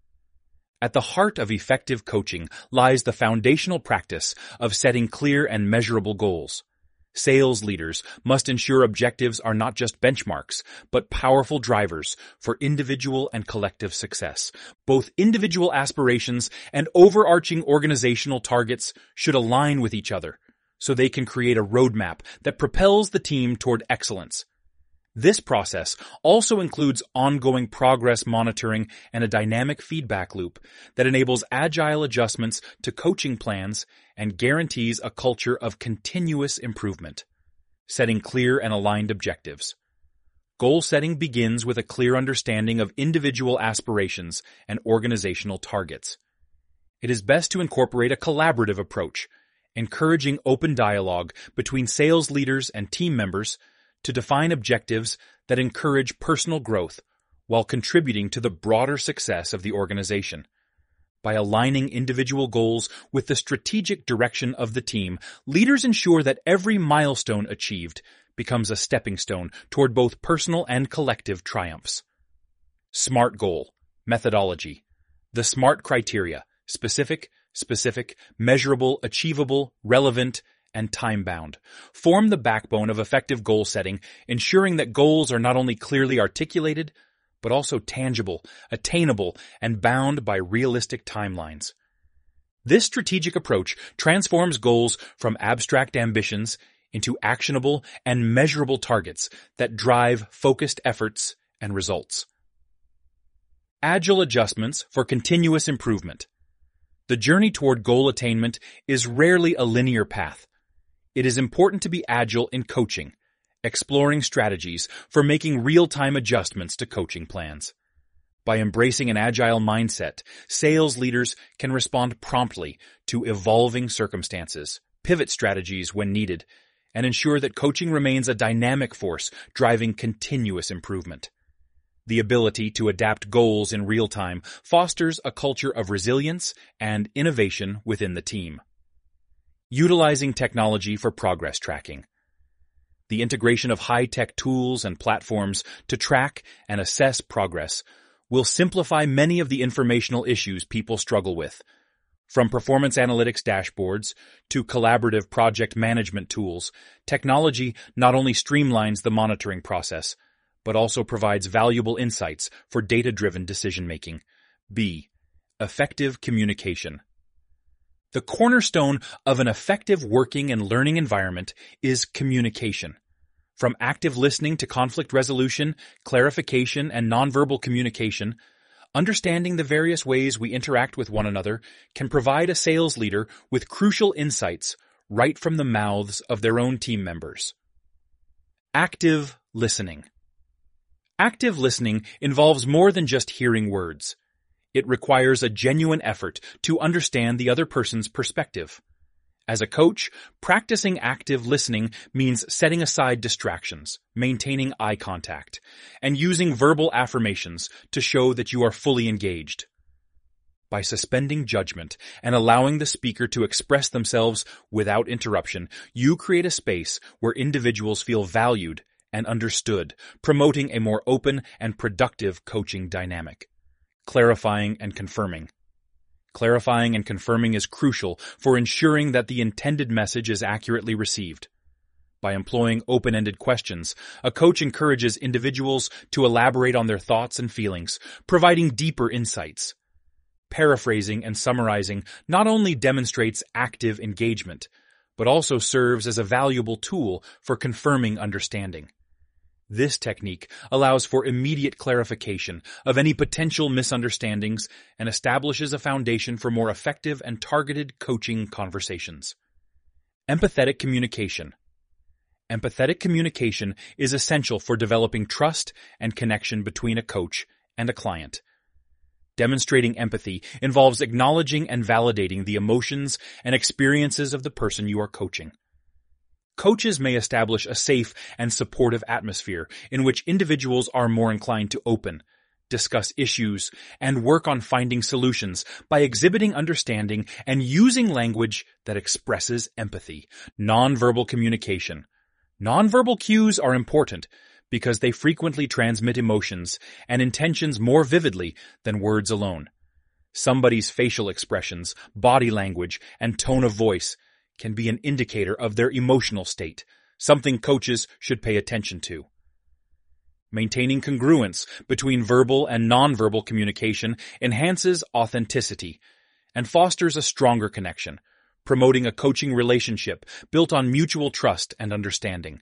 At the heart of effective coaching lies the foundational practice of setting clear and measurable goals. Sales leaders must ensure objectives are not just benchmarks, but powerful drivers for individual and collective success. Both individual aspirations and overarching organizational targets should align with each other, so they can create a roadmap that propels the team toward excellence. This process also includes ongoing progress monitoring and a dynamic feedback loop that enables agile adjustments to coaching plans and guarantees a culture of continuous improvement. Setting clear and aligned objectives. Goal setting begins with a clear understanding of individual aspirations and organizational targets. It is best to incorporate a collaborative approach, encouraging open dialogue between sales leaders and team members to define objectives that encourage personal growth while contributing to the broader success of the organization. By aligning individual goals with the strategic direction of the team, leaders ensure that every milestone achieved becomes a stepping stone toward both personal and collective triumphs. SMART goal, methodology. The SMART criteria, specific, specific, measurable, achievable, relevant, and time-bound, form the backbone of effective goal setting, ensuring that goals are not only clearly articulated, but also tangible, attainable, and bound by realistic timelines. This strategic approach transforms goals from abstract ambitions into actionable and measurable targets that drive focused efforts and results. Agile adjustments for continuous improvement. The journey toward goal attainment is rarely a linear path. It is important to be agile in coaching, exploring strategies for making real-time adjustments to coaching plans. By embracing an agile mindset, sales leaders can respond promptly to evolving circumstances, pivot strategies when needed, and ensure that coaching remains a dynamic force driving continuous improvement. The ability to adapt goals in real time fosters a culture of resilience and innovation within the team. Utilizing technology for progress tracking. The integration of high-tech tools and platforms to track and assess progress will simplify many of the informational issues people struggle with. From performance analytics dashboards to collaborative project management tools, technology not only streamlines the monitoring process, but also provides valuable insights for data-driven decision-making. B. Effective communication. The cornerstone of an effective working and learning environment is communication. From active listening to conflict resolution, clarification, and nonverbal communication, understanding the various ways we interact with one another can provide a sales leader with crucial insights right from the mouths of their own team members. Active listening. Active listening involves more than just hearing words. It requires a genuine effort to understand the other person's perspective. As a coach, practicing active listening means setting aside distractions, maintaining eye contact, and using verbal affirmations to show that you are fully engaged. By suspending judgment and allowing the speaker to express themselves without interruption, you create a space where individuals feel valued and understood, promoting a more open and productive coaching dynamic. Clarifying and confirming. Clarifying and confirming is crucial for ensuring that the intended message is accurately received. By employing open-ended questions, a coach encourages individuals to elaborate on their thoughts and feelings, providing deeper insights. Paraphrasing and summarizing not only demonstrates active engagement, but also serves as a valuable tool for confirming understanding. This technique allows for immediate clarification of any potential misunderstandings and establishes a foundation for more effective and targeted coaching conversations. Empathetic communication. Empathetic communication is essential for developing trust and connection between a coach and a client. Demonstrating empathy involves acknowledging and validating the emotions and experiences of the person you are coaching. Coaches may establish a safe and supportive atmosphere in which individuals are more inclined to open, discuss issues, and work on finding solutions by exhibiting understanding and using language that expresses empathy. Nonverbal communication. Nonverbal cues are important because they frequently transmit emotions and intentions more vividly than words alone. Somebody's facial expressions, body language, and tone of voice can be an indicator of their emotional state, something coaches should pay attention to. Maintaining congruence between verbal and nonverbal communication enhances authenticity and fosters a stronger connection, promoting a coaching relationship built on mutual trust and understanding.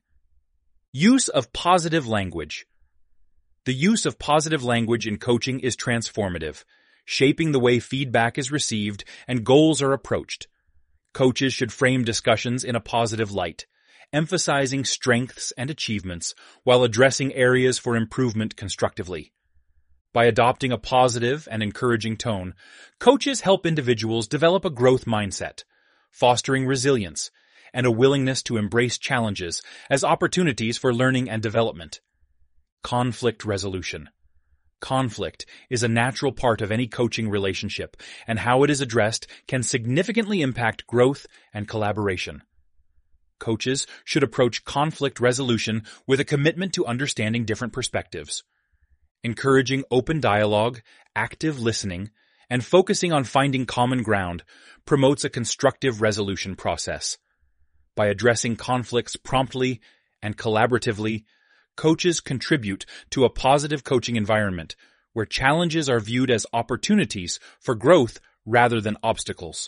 Use of positive language. The use of positive language in coaching is transformative, shaping the way feedback is received and goals are approached. Coaches should frame discussions in a positive light, emphasizing strengths and achievements while addressing areas for improvement constructively. By adopting a positive and encouraging tone, coaches help individuals develop a growth mindset, fostering resilience and a willingness to embrace challenges as opportunities for learning and development. Conflict resolution. Conflict is a natural part of any coaching relationship, and how it is addressed can significantly impact growth and collaboration. Coaches should approach conflict resolution with a commitment to understanding different perspectives. Encouraging open dialogue, active listening, and focusing on finding common ground promotes a constructive resolution process. By addressing conflicts promptly and collaboratively, coaches contribute to a positive coaching environment where challenges are viewed as opportunities for growth rather than obstacles.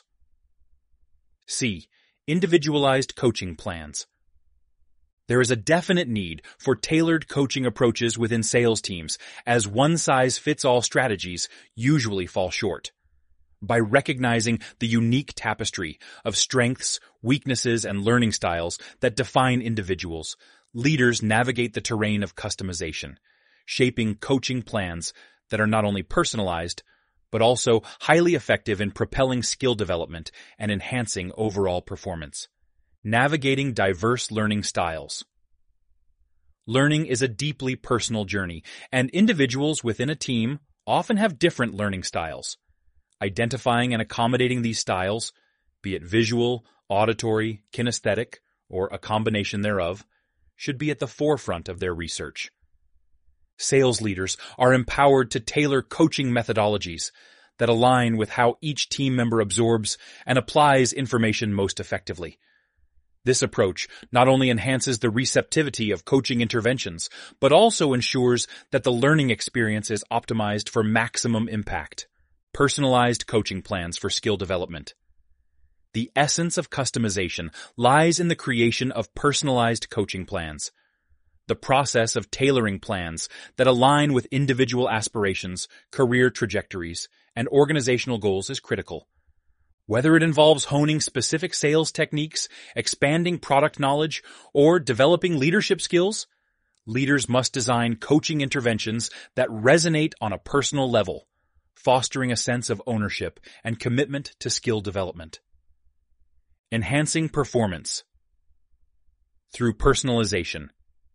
C. Individualized coaching plans. There is a definite need for tailored coaching approaches within sales teams, as one-size-fits-all strategies usually fall short. By recognizing the unique tapestry of strengths, weaknesses, and learning styles that define individuals, leaders navigate the terrain of customization, shaping coaching plans that are not only personalized, but also highly effective in propelling skill development and enhancing overall performance. Navigating diverse learning styles. Learning is a deeply personal journey, and individuals within a team often have different learning styles. Identifying and accommodating these styles, be it visual, auditory, kinesthetic, or a combination thereof, should be at the forefront of their research. Sales leaders are empowered to tailor coaching methodologies that align with how each team member absorbs and applies information most effectively. This approach not only enhances the receptivity of coaching interventions, but also ensures that the learning experience is optimized for maximum impact. Personalized coaching plans for skill development. The essence of customization lies in the creation of personalized coaching plans. The process of tailoring plans that align with individual aspirations, career trajectories, and organizational goals is critical. Whether it involves honing specific sales techniques, expanding product knowledge, or developing leadership skills, leaders must design coaching interventions that resonate on a personal level, fostering a sense of ownership and commitment to skill development. Enhancing performance through personalization.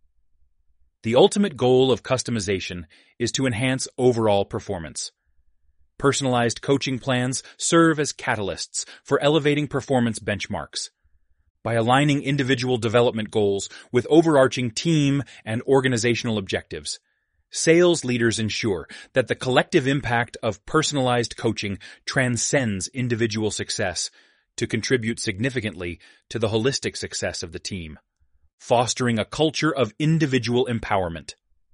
The ultimate goal of customization is to enhance overall performance. Personalized coaching plans serve as catalysts for elevating performance benchmarks. By aligning individual development goals with overarching team and organizational objectives, sales leaders ensure that the collective impact of personalized coaching transcends individual success to contribute significantly to the holistic success of the team, fostering a culture of individual empowerment.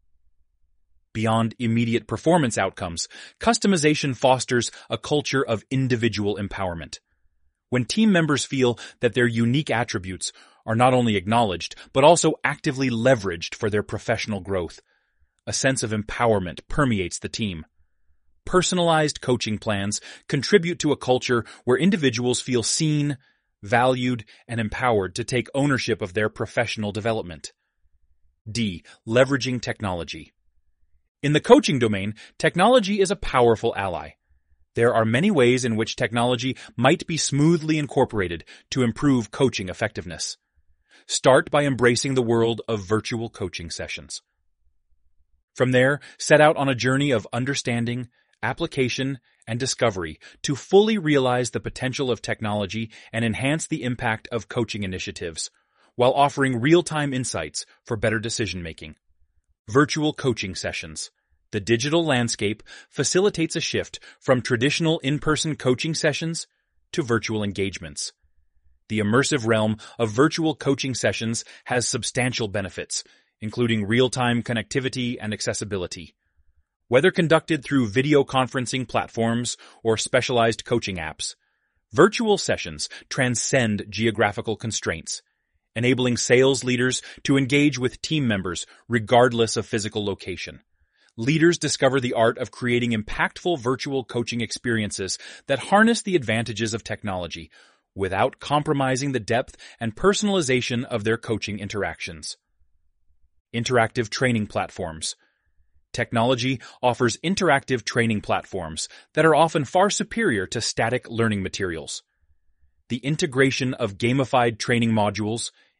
Beyond immediate performance outcomes, customization fosters a culture of individual empowerment. When team members feel that their unique attributes are not only acknowledged, but also actively leveraged for their professional growth, a sense of empowerment permeates the team. Personalized coaching plans contribute to a culture where individuals feel seen, valued, and empowered to take ownership of their professional development. D. Leveraging technology. In the coaching domain, technology is a powerful ally. There are many ways in which technology might be smoothly incorporated to improve coaching effectiveness. Start by embracing the world of virtual coaching sessions. From there, set out on a journey of understanding, application, and discovery to fully realize the potential of technology and enhance the impact of coaching initiatives, while offering real-time insights for better decision-making. Virtual coaching sessions. The digital landscape facilitates a shift from traditional in-person coaching sessions to virtual engagements. The immersive realm of virtual coaching sessions has substantial benefits, including real-time connectivity and accessibility. Whether conducted through video conferencing platforms or specialized coaching apps, virtual sessions transcend geographical constraints, enabling sales leaders to engage with team members regardless of physical location. Leaders discover the art of creating impactful virtual coaching experiences that harness the advantages of technology without compromising the depth and personalization of their coaching interactions. Interactive training platforms. Technology offers interactive training platforms that are often far superior to static learning materials. The integration of gamified training modules,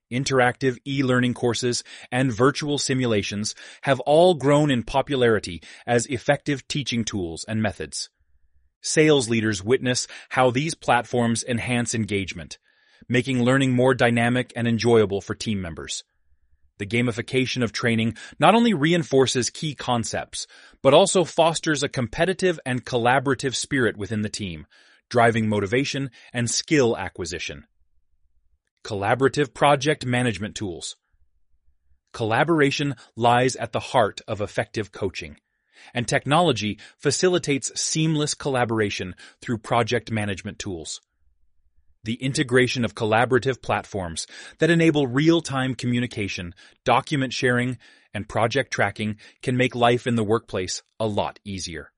interactive e-learning courses, and virtual simulations have all grown in popularity as effective teaching tools and methods. Sales leaders witness how these platforms enhance engagement, making learning more dynamic and enjoyable for team members. The gamification of training not only reinforces key concepts, but also fosters a competitive and collaborative spirit within the team, driving motivation and skill acquisition. Collaborative project management tools. Collaboration lies at the heart of effective coaching, and technology facilitates seamless collaboration through project management tools. The integration of collaborative platforms that enable real-time communication, document sharing, and project tracking can make life in the workplace a lot easier.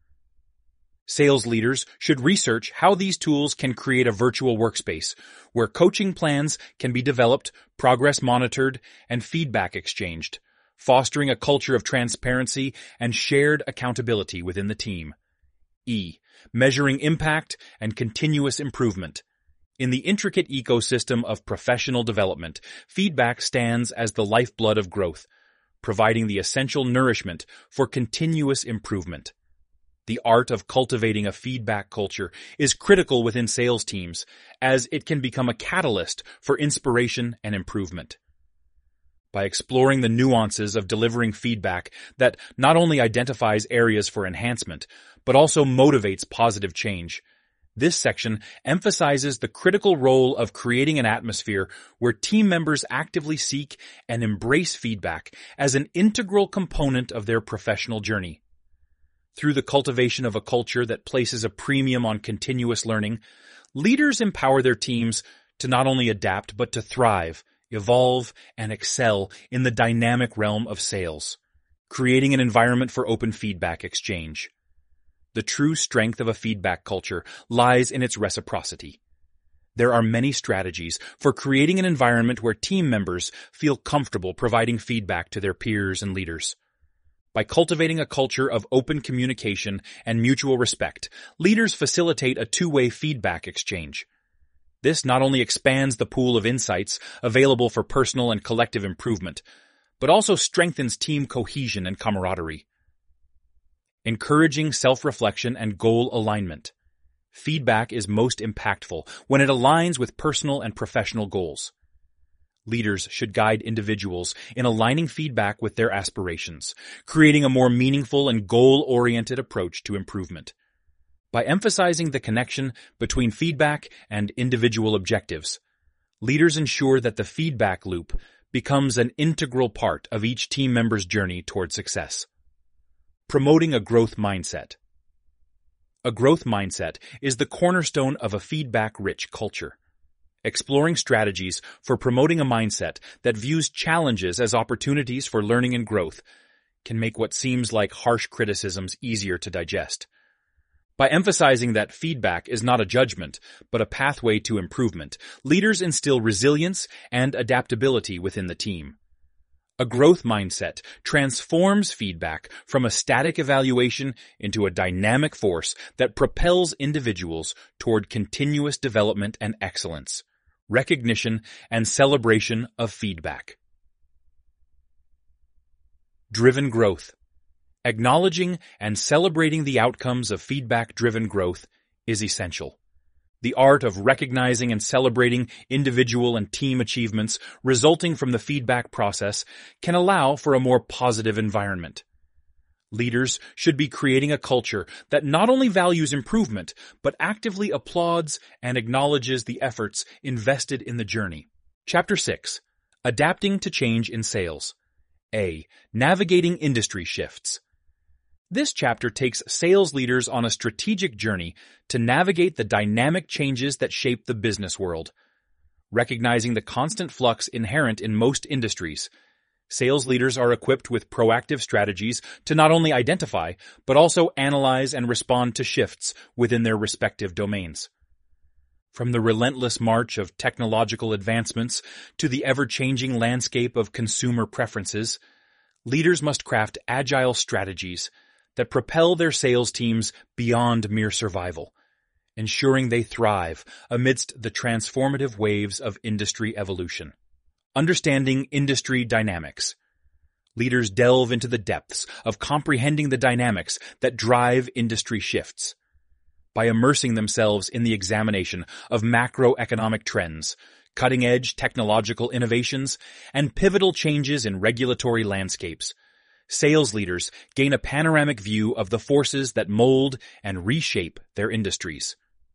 Sales leaders should research how these tools can create a virtual workspace where coaching plans can be developed, progress monitored, and feedback exchanged, fostering a culture of transparency and shared accountability within the team. E. Measuring impact and continuous improvement. In the intricate ecosystem of professional development, feedback stands as the lifeblood of growth, providing the essential nourishment for continuous improvement. The art of cultivating a feedback culture is critical within sales teams, as it can become a catalyst for inspiration and improvement. By exploring the nuances of delivering feedback that not only identifies areas for enhancement, but also motivates positive change, this section emphasizes the critical role of creating an atmosphere where team members actively seek and embrace feedback as an integral component of their professional journey. Through the cultivation of a culture that places a premium on continuous learning, leaders empower their teams to not only adapt but to thrive, evolve, and excel in the dynamic realm of sales, creating an environment for open feedback exchange. The true strength of a feedback culture lies in its reciprocity. There are many strategies for creating an environment where team members feel comfortable providing feedback to their peers and leaders. By cultivating a culture of open communication and mutual respect, leaders facilitate a two-way feedback exchange. This not only expands the pool of insights available for personal and collective improvement, but also strengthens team cohesion and camaraderie. Encouraging self-reflection and goal alignment. Feedback is most impactful when it aligns with personal and professional goals. Leaders should guide individuals in aligning feedback with their aspirations, creating a more meaningful and goal-oriented approach to improvement. By emphasizing the connection between feedback and individual objectives, leaders ensure that the feedback loop becomes an integral part of each team member's journey toward success. Promoting a growth mindset. A growth mindset is the cornerstone of a feedback-rich culture. Exploring strategies for promoting a mindset that views challenges as opportunities for learning and growth can make what seems like harsh criticisms easier to digest. By emphasizing that feedback is not a judgment, but a pathway to improvement, leaders instill resilience and adaptability within the team. A growth mindset transforms feedback from a static evaluation into a dynamic force that propels individuals toward continuous development and excellence, recognition, and celebration of feedback. Driven growth. Acknowledging and celebrating the outcomes of feedback-driven growth is essential. The art of recognizing and celebrating individual and team achievements resulting from the feedback process can allow for a more positive environment. Leaders should be creating a culture that not only values improvement, but actively applauds and acknowledges the efforts invested in the journey. Chapter six. Adapting to change in sales. A. Navigating industry shifts. This chapter takes sales leaders on a strategic journey to navigate the dynamic changes that shape the business world. Recognizing the constant flux inherent in most industries, sales leaders are equipped with proactive strategies to not only identify, but also analyze and respond to shifts within their respective domains. From the relentless march of technological advancements to the ever-changing landscape of consumer preferences, leaders must craft agile strategies that propel their sales teams beyond mere survival, ensuring they thrive amidst the transformative waves of industry evolution. Understanding industry dynamics. Leaders delve into the depths of comprehending the dynamics that drive industry shifts. By immersing themselves in the examination of macroeconomic trends, cutting-edge technological innovations, and pivotal changes in regulatory landscapes, sales leaders gain a panoramic view of the forces that mold and reshape their industries.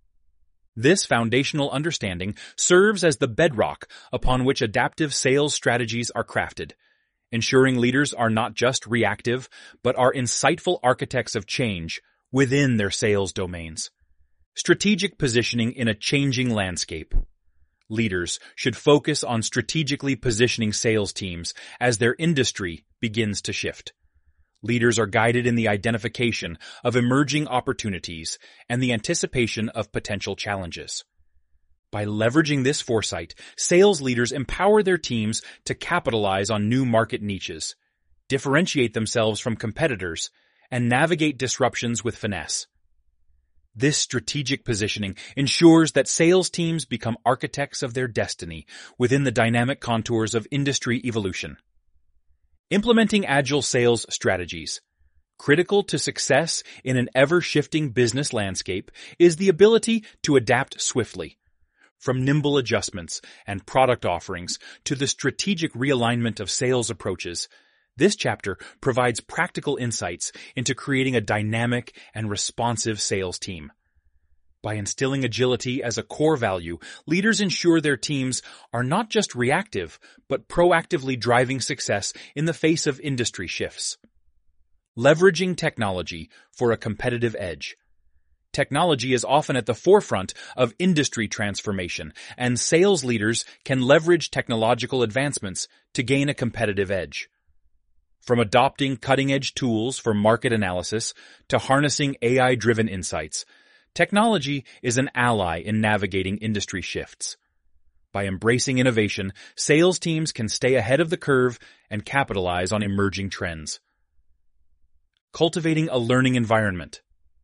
This foundational understanding serves as the bedrock upon which adaptive sales strategies are crafted, ensuring leaders are not just reactive, but are insightful architects of change within their sales domains. Strategic positioning in a changing landscape. Leaders should focus on strategically positioning sales teams as their industry begins to shift. Leaders are guided in the identification of emerging opportunities and the anticipation of potential challenges. By leveraging this foresight, sales leaders empower their teams to capitalize on new market niches, differentiate themselves from competitors, and navigate disruptions with finesse. This strategic positioning ensures that sales teams become architects of their destiny within the dynamic contours of industry evolution. Implementing agile sales strategies. Critical to success in an ever-shifting business landscape is the ability to adapt swiftly. From nimble adjustments and product offerings to the strategic realignment of sales approaches, this chapter provides practical insights into creating a dynamic and responsive sales team. By instilling agility as a core value, leaders ensure their teams are not just reactive, but proactively driving success in the face of industry shifts. Leveraging technology for a competitive edge. Technology is often at the forefront of industry transformation, and sales leaders can leverage technological advancements to gain a competitive edge. From adopting cutting-edge tools for market analysis to harnessing A I-driven insights, technology is an ally in navigating industry shifts. By embracing innovation, sales teams can stay ahead of the curve and capitalize on emerging trends. Cultivating a learning environment.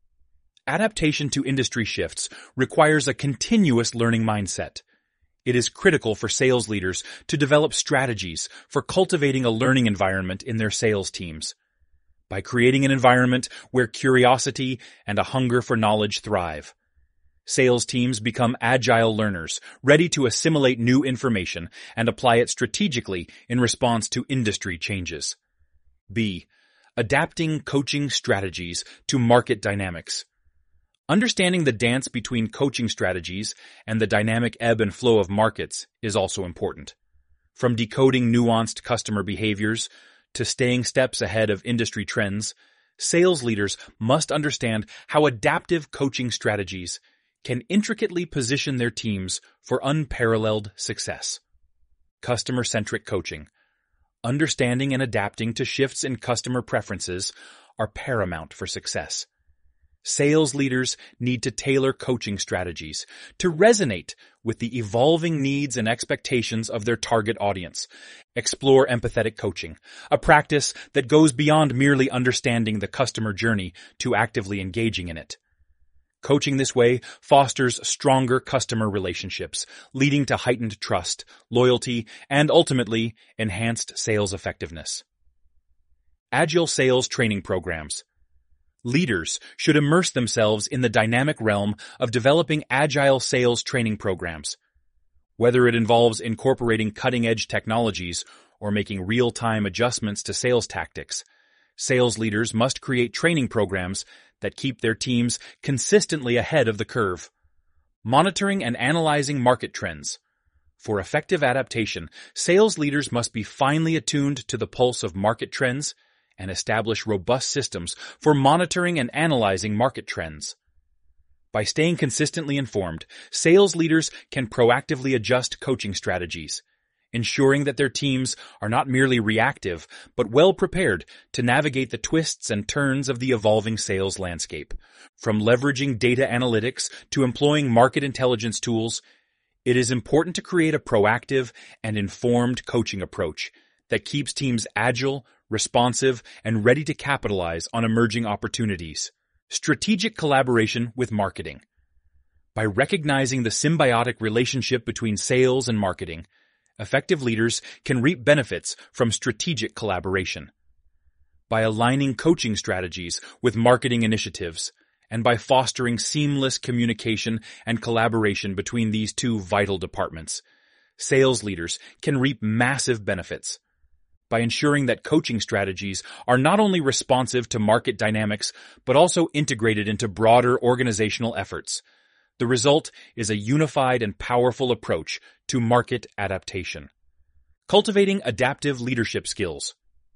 Adaptation to industry shifts requires a continuous learning mindset. It is critical for sales leaders to develop strategies for cultivating a learning environment in their sales teams. By creating an environment where curiosity and a hunger for knowledge thrive, sales teams become agile learners, ready to assimilate new information and apply it strategically in response to industry changes. B. Adapting coaching strategies to market dynamics. Understanding the dance between coaching strategies and the dynamic ebb and flow of markets is also important. From decoding nuanced customer behaviors to staying steps ahead of industry trends, sales leaders must understand how adaptive coaching strategies can intricately position their teams for unparalleled success. Customer-centric coaching. Understanding and adapting to shifts in customer preferences are paramount for success. Sales leaders need to tailor coaching strategies to resonate with the evolving needs and expectations of their target audience. Explore empathetic coaching, a practice that goes beyond merely understanding the customer journey to actively engaging in it. Coaching this way fosters stronger customer relationships, leading to heightened trust, loyalty, and ultimately enhanced sales effectiveness. Agile sales training programs. Leaders should immerse themselves in the dynamic realm of developing agile sales training programs. Whether it involves incorporating cutting-edge technologies or making real-time adjustments to sales tactics, sales leaders must create training programs that keep their teams consistently ahead of the curve. Monitoring and analyzing market trends. For effective adaptation, sales leaders must be finely attuned to the pulse of market trends and establish robust systems for monitoring and analyzing market trends. By staying consistently informed, sales leaders can proactively adjust coaching strategies, ensuring that their teams are not merely reactive, but well prepared to navigate the twists and turns of the evolving sales landscape. From leveraging data analytics to employing market intelligence tools, it is important to create a proactive and informed coaching approach that keeps teams agile, responsive, and ready to capitalize on emerging opportunities. Strategic collaboration with marketing. By recognizing the symbiotic relationship between sales and marketing, Effective leaders can reap benefits from strategic collaboration. By aligning coaching strategies with marketing initiatives, and by fostering seamless communication and collaboration between these two vital departments, sales leaders can reap massive benefits. By ensuring that coaching strategies are not only responsive to market dynamics, but also integrated into broader organizational efforts, the result is a unified and powerful approach to market adaptation. Cultivating adaptive leadership skills.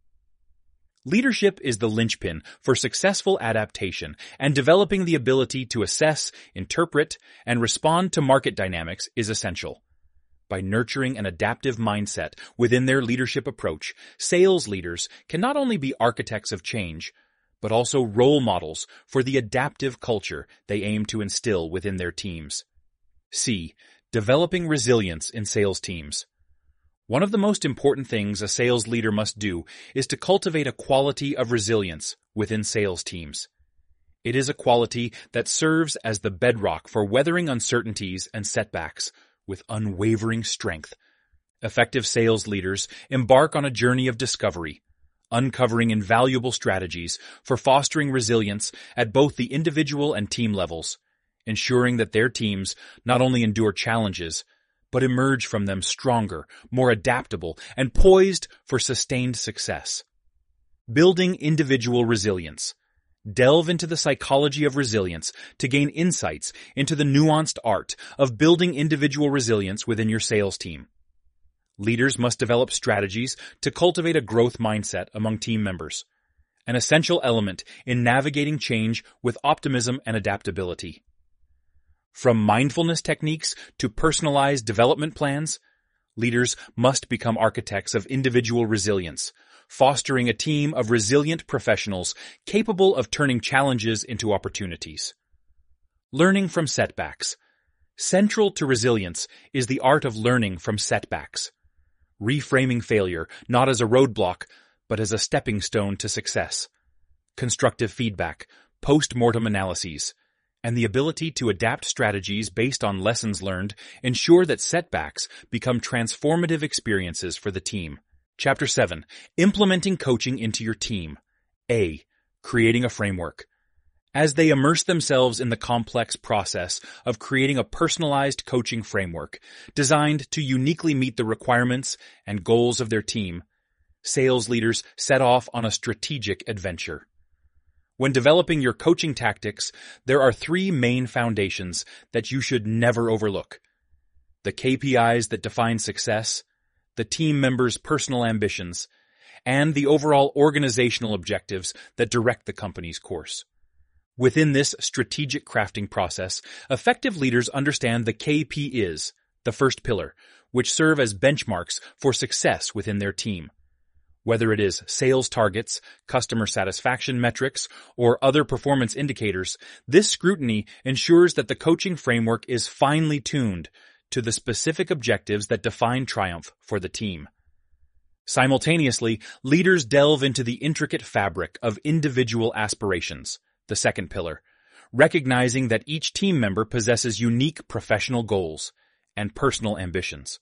Leadership is the linchpin for successful adaptation, and developing the ability to assess, interpret, and respond to market dynamics is essential. By nurturing an adaptive mindset within their leadership approach, sales leaders can not only be architects of change, but also role models for the adaptive culture they aim to instill within their teams. C. Developing resilience in sales teams. One of the most important things a sales leader must do is to cultivate a quality of resilience within sales teams. It is a quality that serves as the bedrock for weathering uncertainties and setbacks with unwavering strength. Effective sales leaders embark on a journey of discovery, uncovering invaluable strategies for fostering resilience at both the individual and team levels, ensuring that their teams not only endure challenges, but emerge from them stronger, more adaptable, and poised for sustained success. Building individual resilience. Delve into the psychology of resilience to gain insights into the nuanced art of building individual resilience within your sales team. Leaders must develop strategies to cultivate a growth mindset among team members, an essential element in navigating change with optimism and adaptability. From mindfulness techniques to personalized development plans, leaders must become architects of individual resilience, fostering a team of resilient professionals capable of turning challenges into opportunities. Learning from setbacks. Central to resilience is the art of learning from setbacks, reframing failure not as a roadblock, but as a stepping stone to success. Constructive feedback, post-mortem analyses, and the ability to adapt strategies based on lessons learned ensure that setbacks become transformative experiences for the team. Chapter seven. Implementing coaching into your team. A. Creating a framework. As they immerse themselves in the complex process of creating a personalized coaching framework designed to uniquely meet the requirements and goals of their team, sales leaders set off on a strategic adventure. When developing your coaching tactics, there are three main foundations that you should never overlook: the K P Is that define success, the team members' personal ambitions, and the overall organizational objectives that direct the company's course. Within this strategic crafting process, effective leaders understand the K P Is, the first pillar, which serve as benchmarks for success within their team. Whether it is sales targets, customer satisfaction metrics, or other performance indicators, this scrutiny ensures that the coaching framework is finely tuned to the specific objectives that define triumph for the team. Simultaneously, leaders delve into the intricate fabric of individual aspirations, the second pillar, recognizing that each team member possesses unique professional goals and personal ambitions.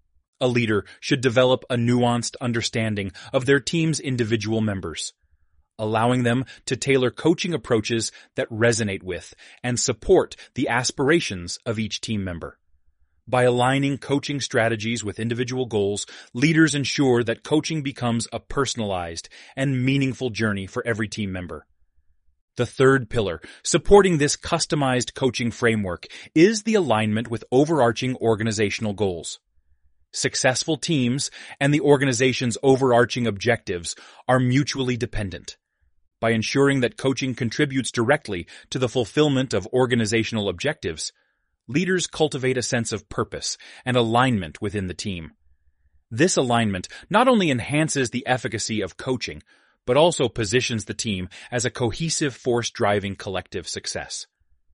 A leader should develop a nuanced understanding of their team's individual members, allowing them to tailor coaching approaches that resonate with and support the aspirations of each team member. By aligning coaching strategies with individual goals, leaders ensure that coaching becomes a personalized and meaningful journey for every team member. The third pillar, supporting this customized coaching framework, is the alignment with overarching organizational goals. Successful teams and the organization's overarching objectives are mutually dependent. By ensuring that coaching contributes directly to the fulfillment of organizational objectives, leaders cultivate a sense of purpose and alignment within the team. This alignment not only enhances the efficacy of coaching, but also positions the team as a cohesive force driving collective success.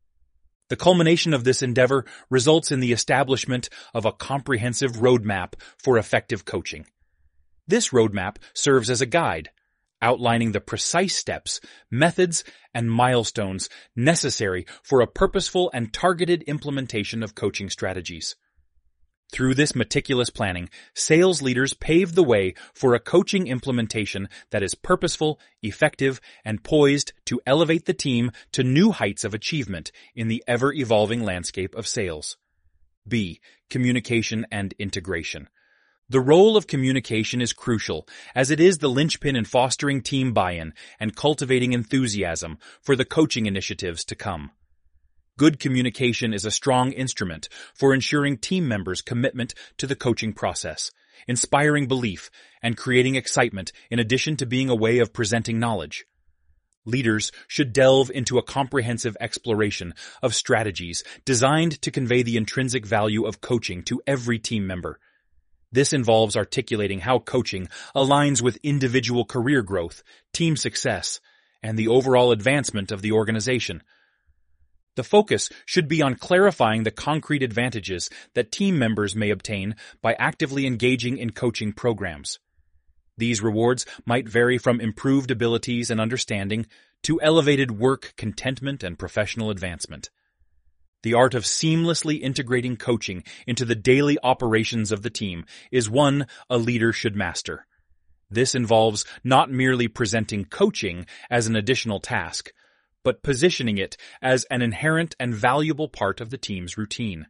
The culmination of this endeavor results in the establishment of a comprehensive roadmap for effective coaching. This roadmap serves as a guide, outlining the precise steps, methods, and milestones necessary for a purposeful and targeted implementation of coaching strategies. Through this meticulous planning, sales leaders pave the way for a coaching implementation that is purposeful, effective, and poised to elevate the team to new heights of achievement in the ever-evolving landscape of sales. B. Communication and integration. The role of communication is crucial, as it is the linchpin in fostering team buy-in and cultivating enthusiasm for the coaching initiatives to come. Good communication is a strong instrument for ensuring team members' commitment to the coaching process, inspiring belief, and creating excitement in addition to being a way of presenting knowledge. Leaders should delve into a comprehensive exploration of strategies designed to convey the intrinsic value of coaching to every team member. This involves articulating how coaching aligns with individual career growth, team success, and the overall advancement of the organization. The focus should be on clarifying the concrete advantages that team members may obtain by actively engaging in coaching programs. These rewards might vary from improved abilities and understanding to elevated work, contentment, and professional advancement. The art of seamlessly integrating coaching into the daily operations of the team is one a leader should master. This involves not merely presenting coaching as an additional task, but positioning it as an inherent and valuable part of the team's routine.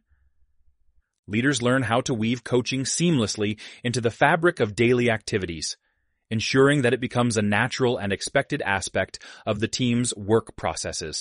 Leaders learn how to weave coaching seamlessly into the fabric of daily activities, ensuring that it becomes a natural and expected aspect of the team's work processes.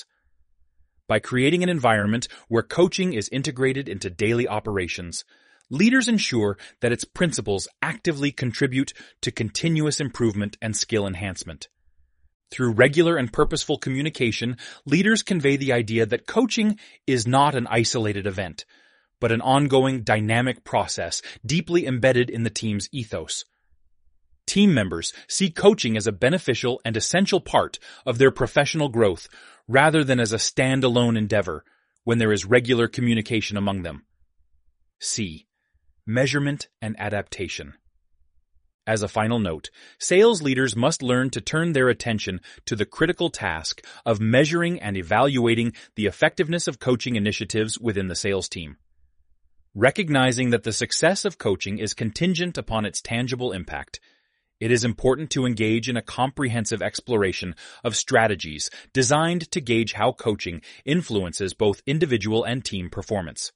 By creating an environment where coaching is integrated into daily operations, leaders ensure that its principles actively contribute to continuous improvement and skill enhancement. Through regular and purposeful communication, leaders convey the idea that coaching is not an isolated event, but an ongoing dynamic process deeply embedded in the team's ethos. Team members see coaching as a beneficial and essential part of their professional growth rather than as a standalone endeavor when there is regular communication among them. C. Measurement and adaptation. As a final note, sales leaders must learn to turn their attention to the critical task of measuring and evaluating the effectiveness of coaching initiatives within the sales team. Recognizing that the success of coaching is contingent upon its tangible impact, it is important to engage in a comprehensive exploration of strategies designed to gauge how coaching influences both individual and team performance.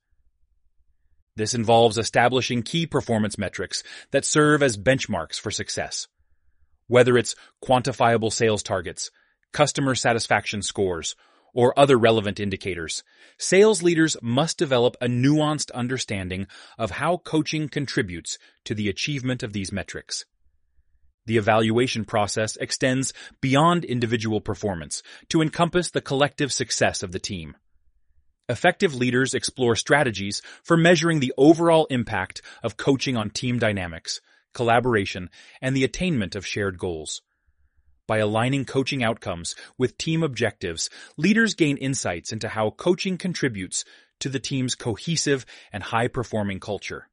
This involves establishing key performance metrics that serve as benchmarks for success. Whether it's quantifiable sales targets, customer satisfaction scores, or other relevant indicators, sales leaders must develop a nuanced understanding of how coaching contributes to the achievement of these metrics. The evaluation process extends beyond individual performance to encompass the collective success of the team. Effective leaders explore strategies for measuring the overall impact of coaching on team dynamics, collaboration, and the attainment of shared goals. By aligning coaching outcomes with team objectives, leaders gain insights into how coaching contributes to the team's cohesive and high-performing culture.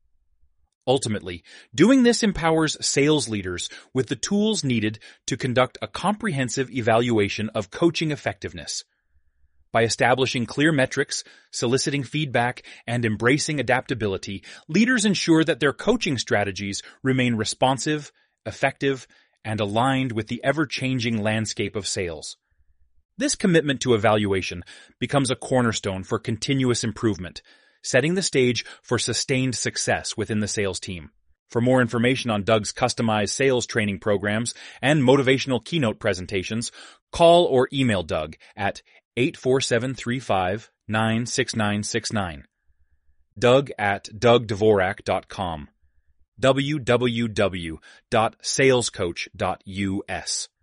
Ultimately, doing this empowers sales leaders with the tools needed to conduct a comprehensive evaluation of coaching effectiveness. By establishing clear metrics, soliciting feedback, and embracing adaptability, leaders ensure that their coaching strategies remain responsive, effective, and aligned with the ever-changing landscape of sales. This commitment to evaluation becomes a cornerstone for continuous improvement, setting the stage for sustained success within the sales team. For more information on Doug's customized sales training programs and motivational keynote presentations, call or email Doug at eight four seven three five, nine six nine six nine. Doug at doug dvorak dot com. w w w dot sales coach dot u s.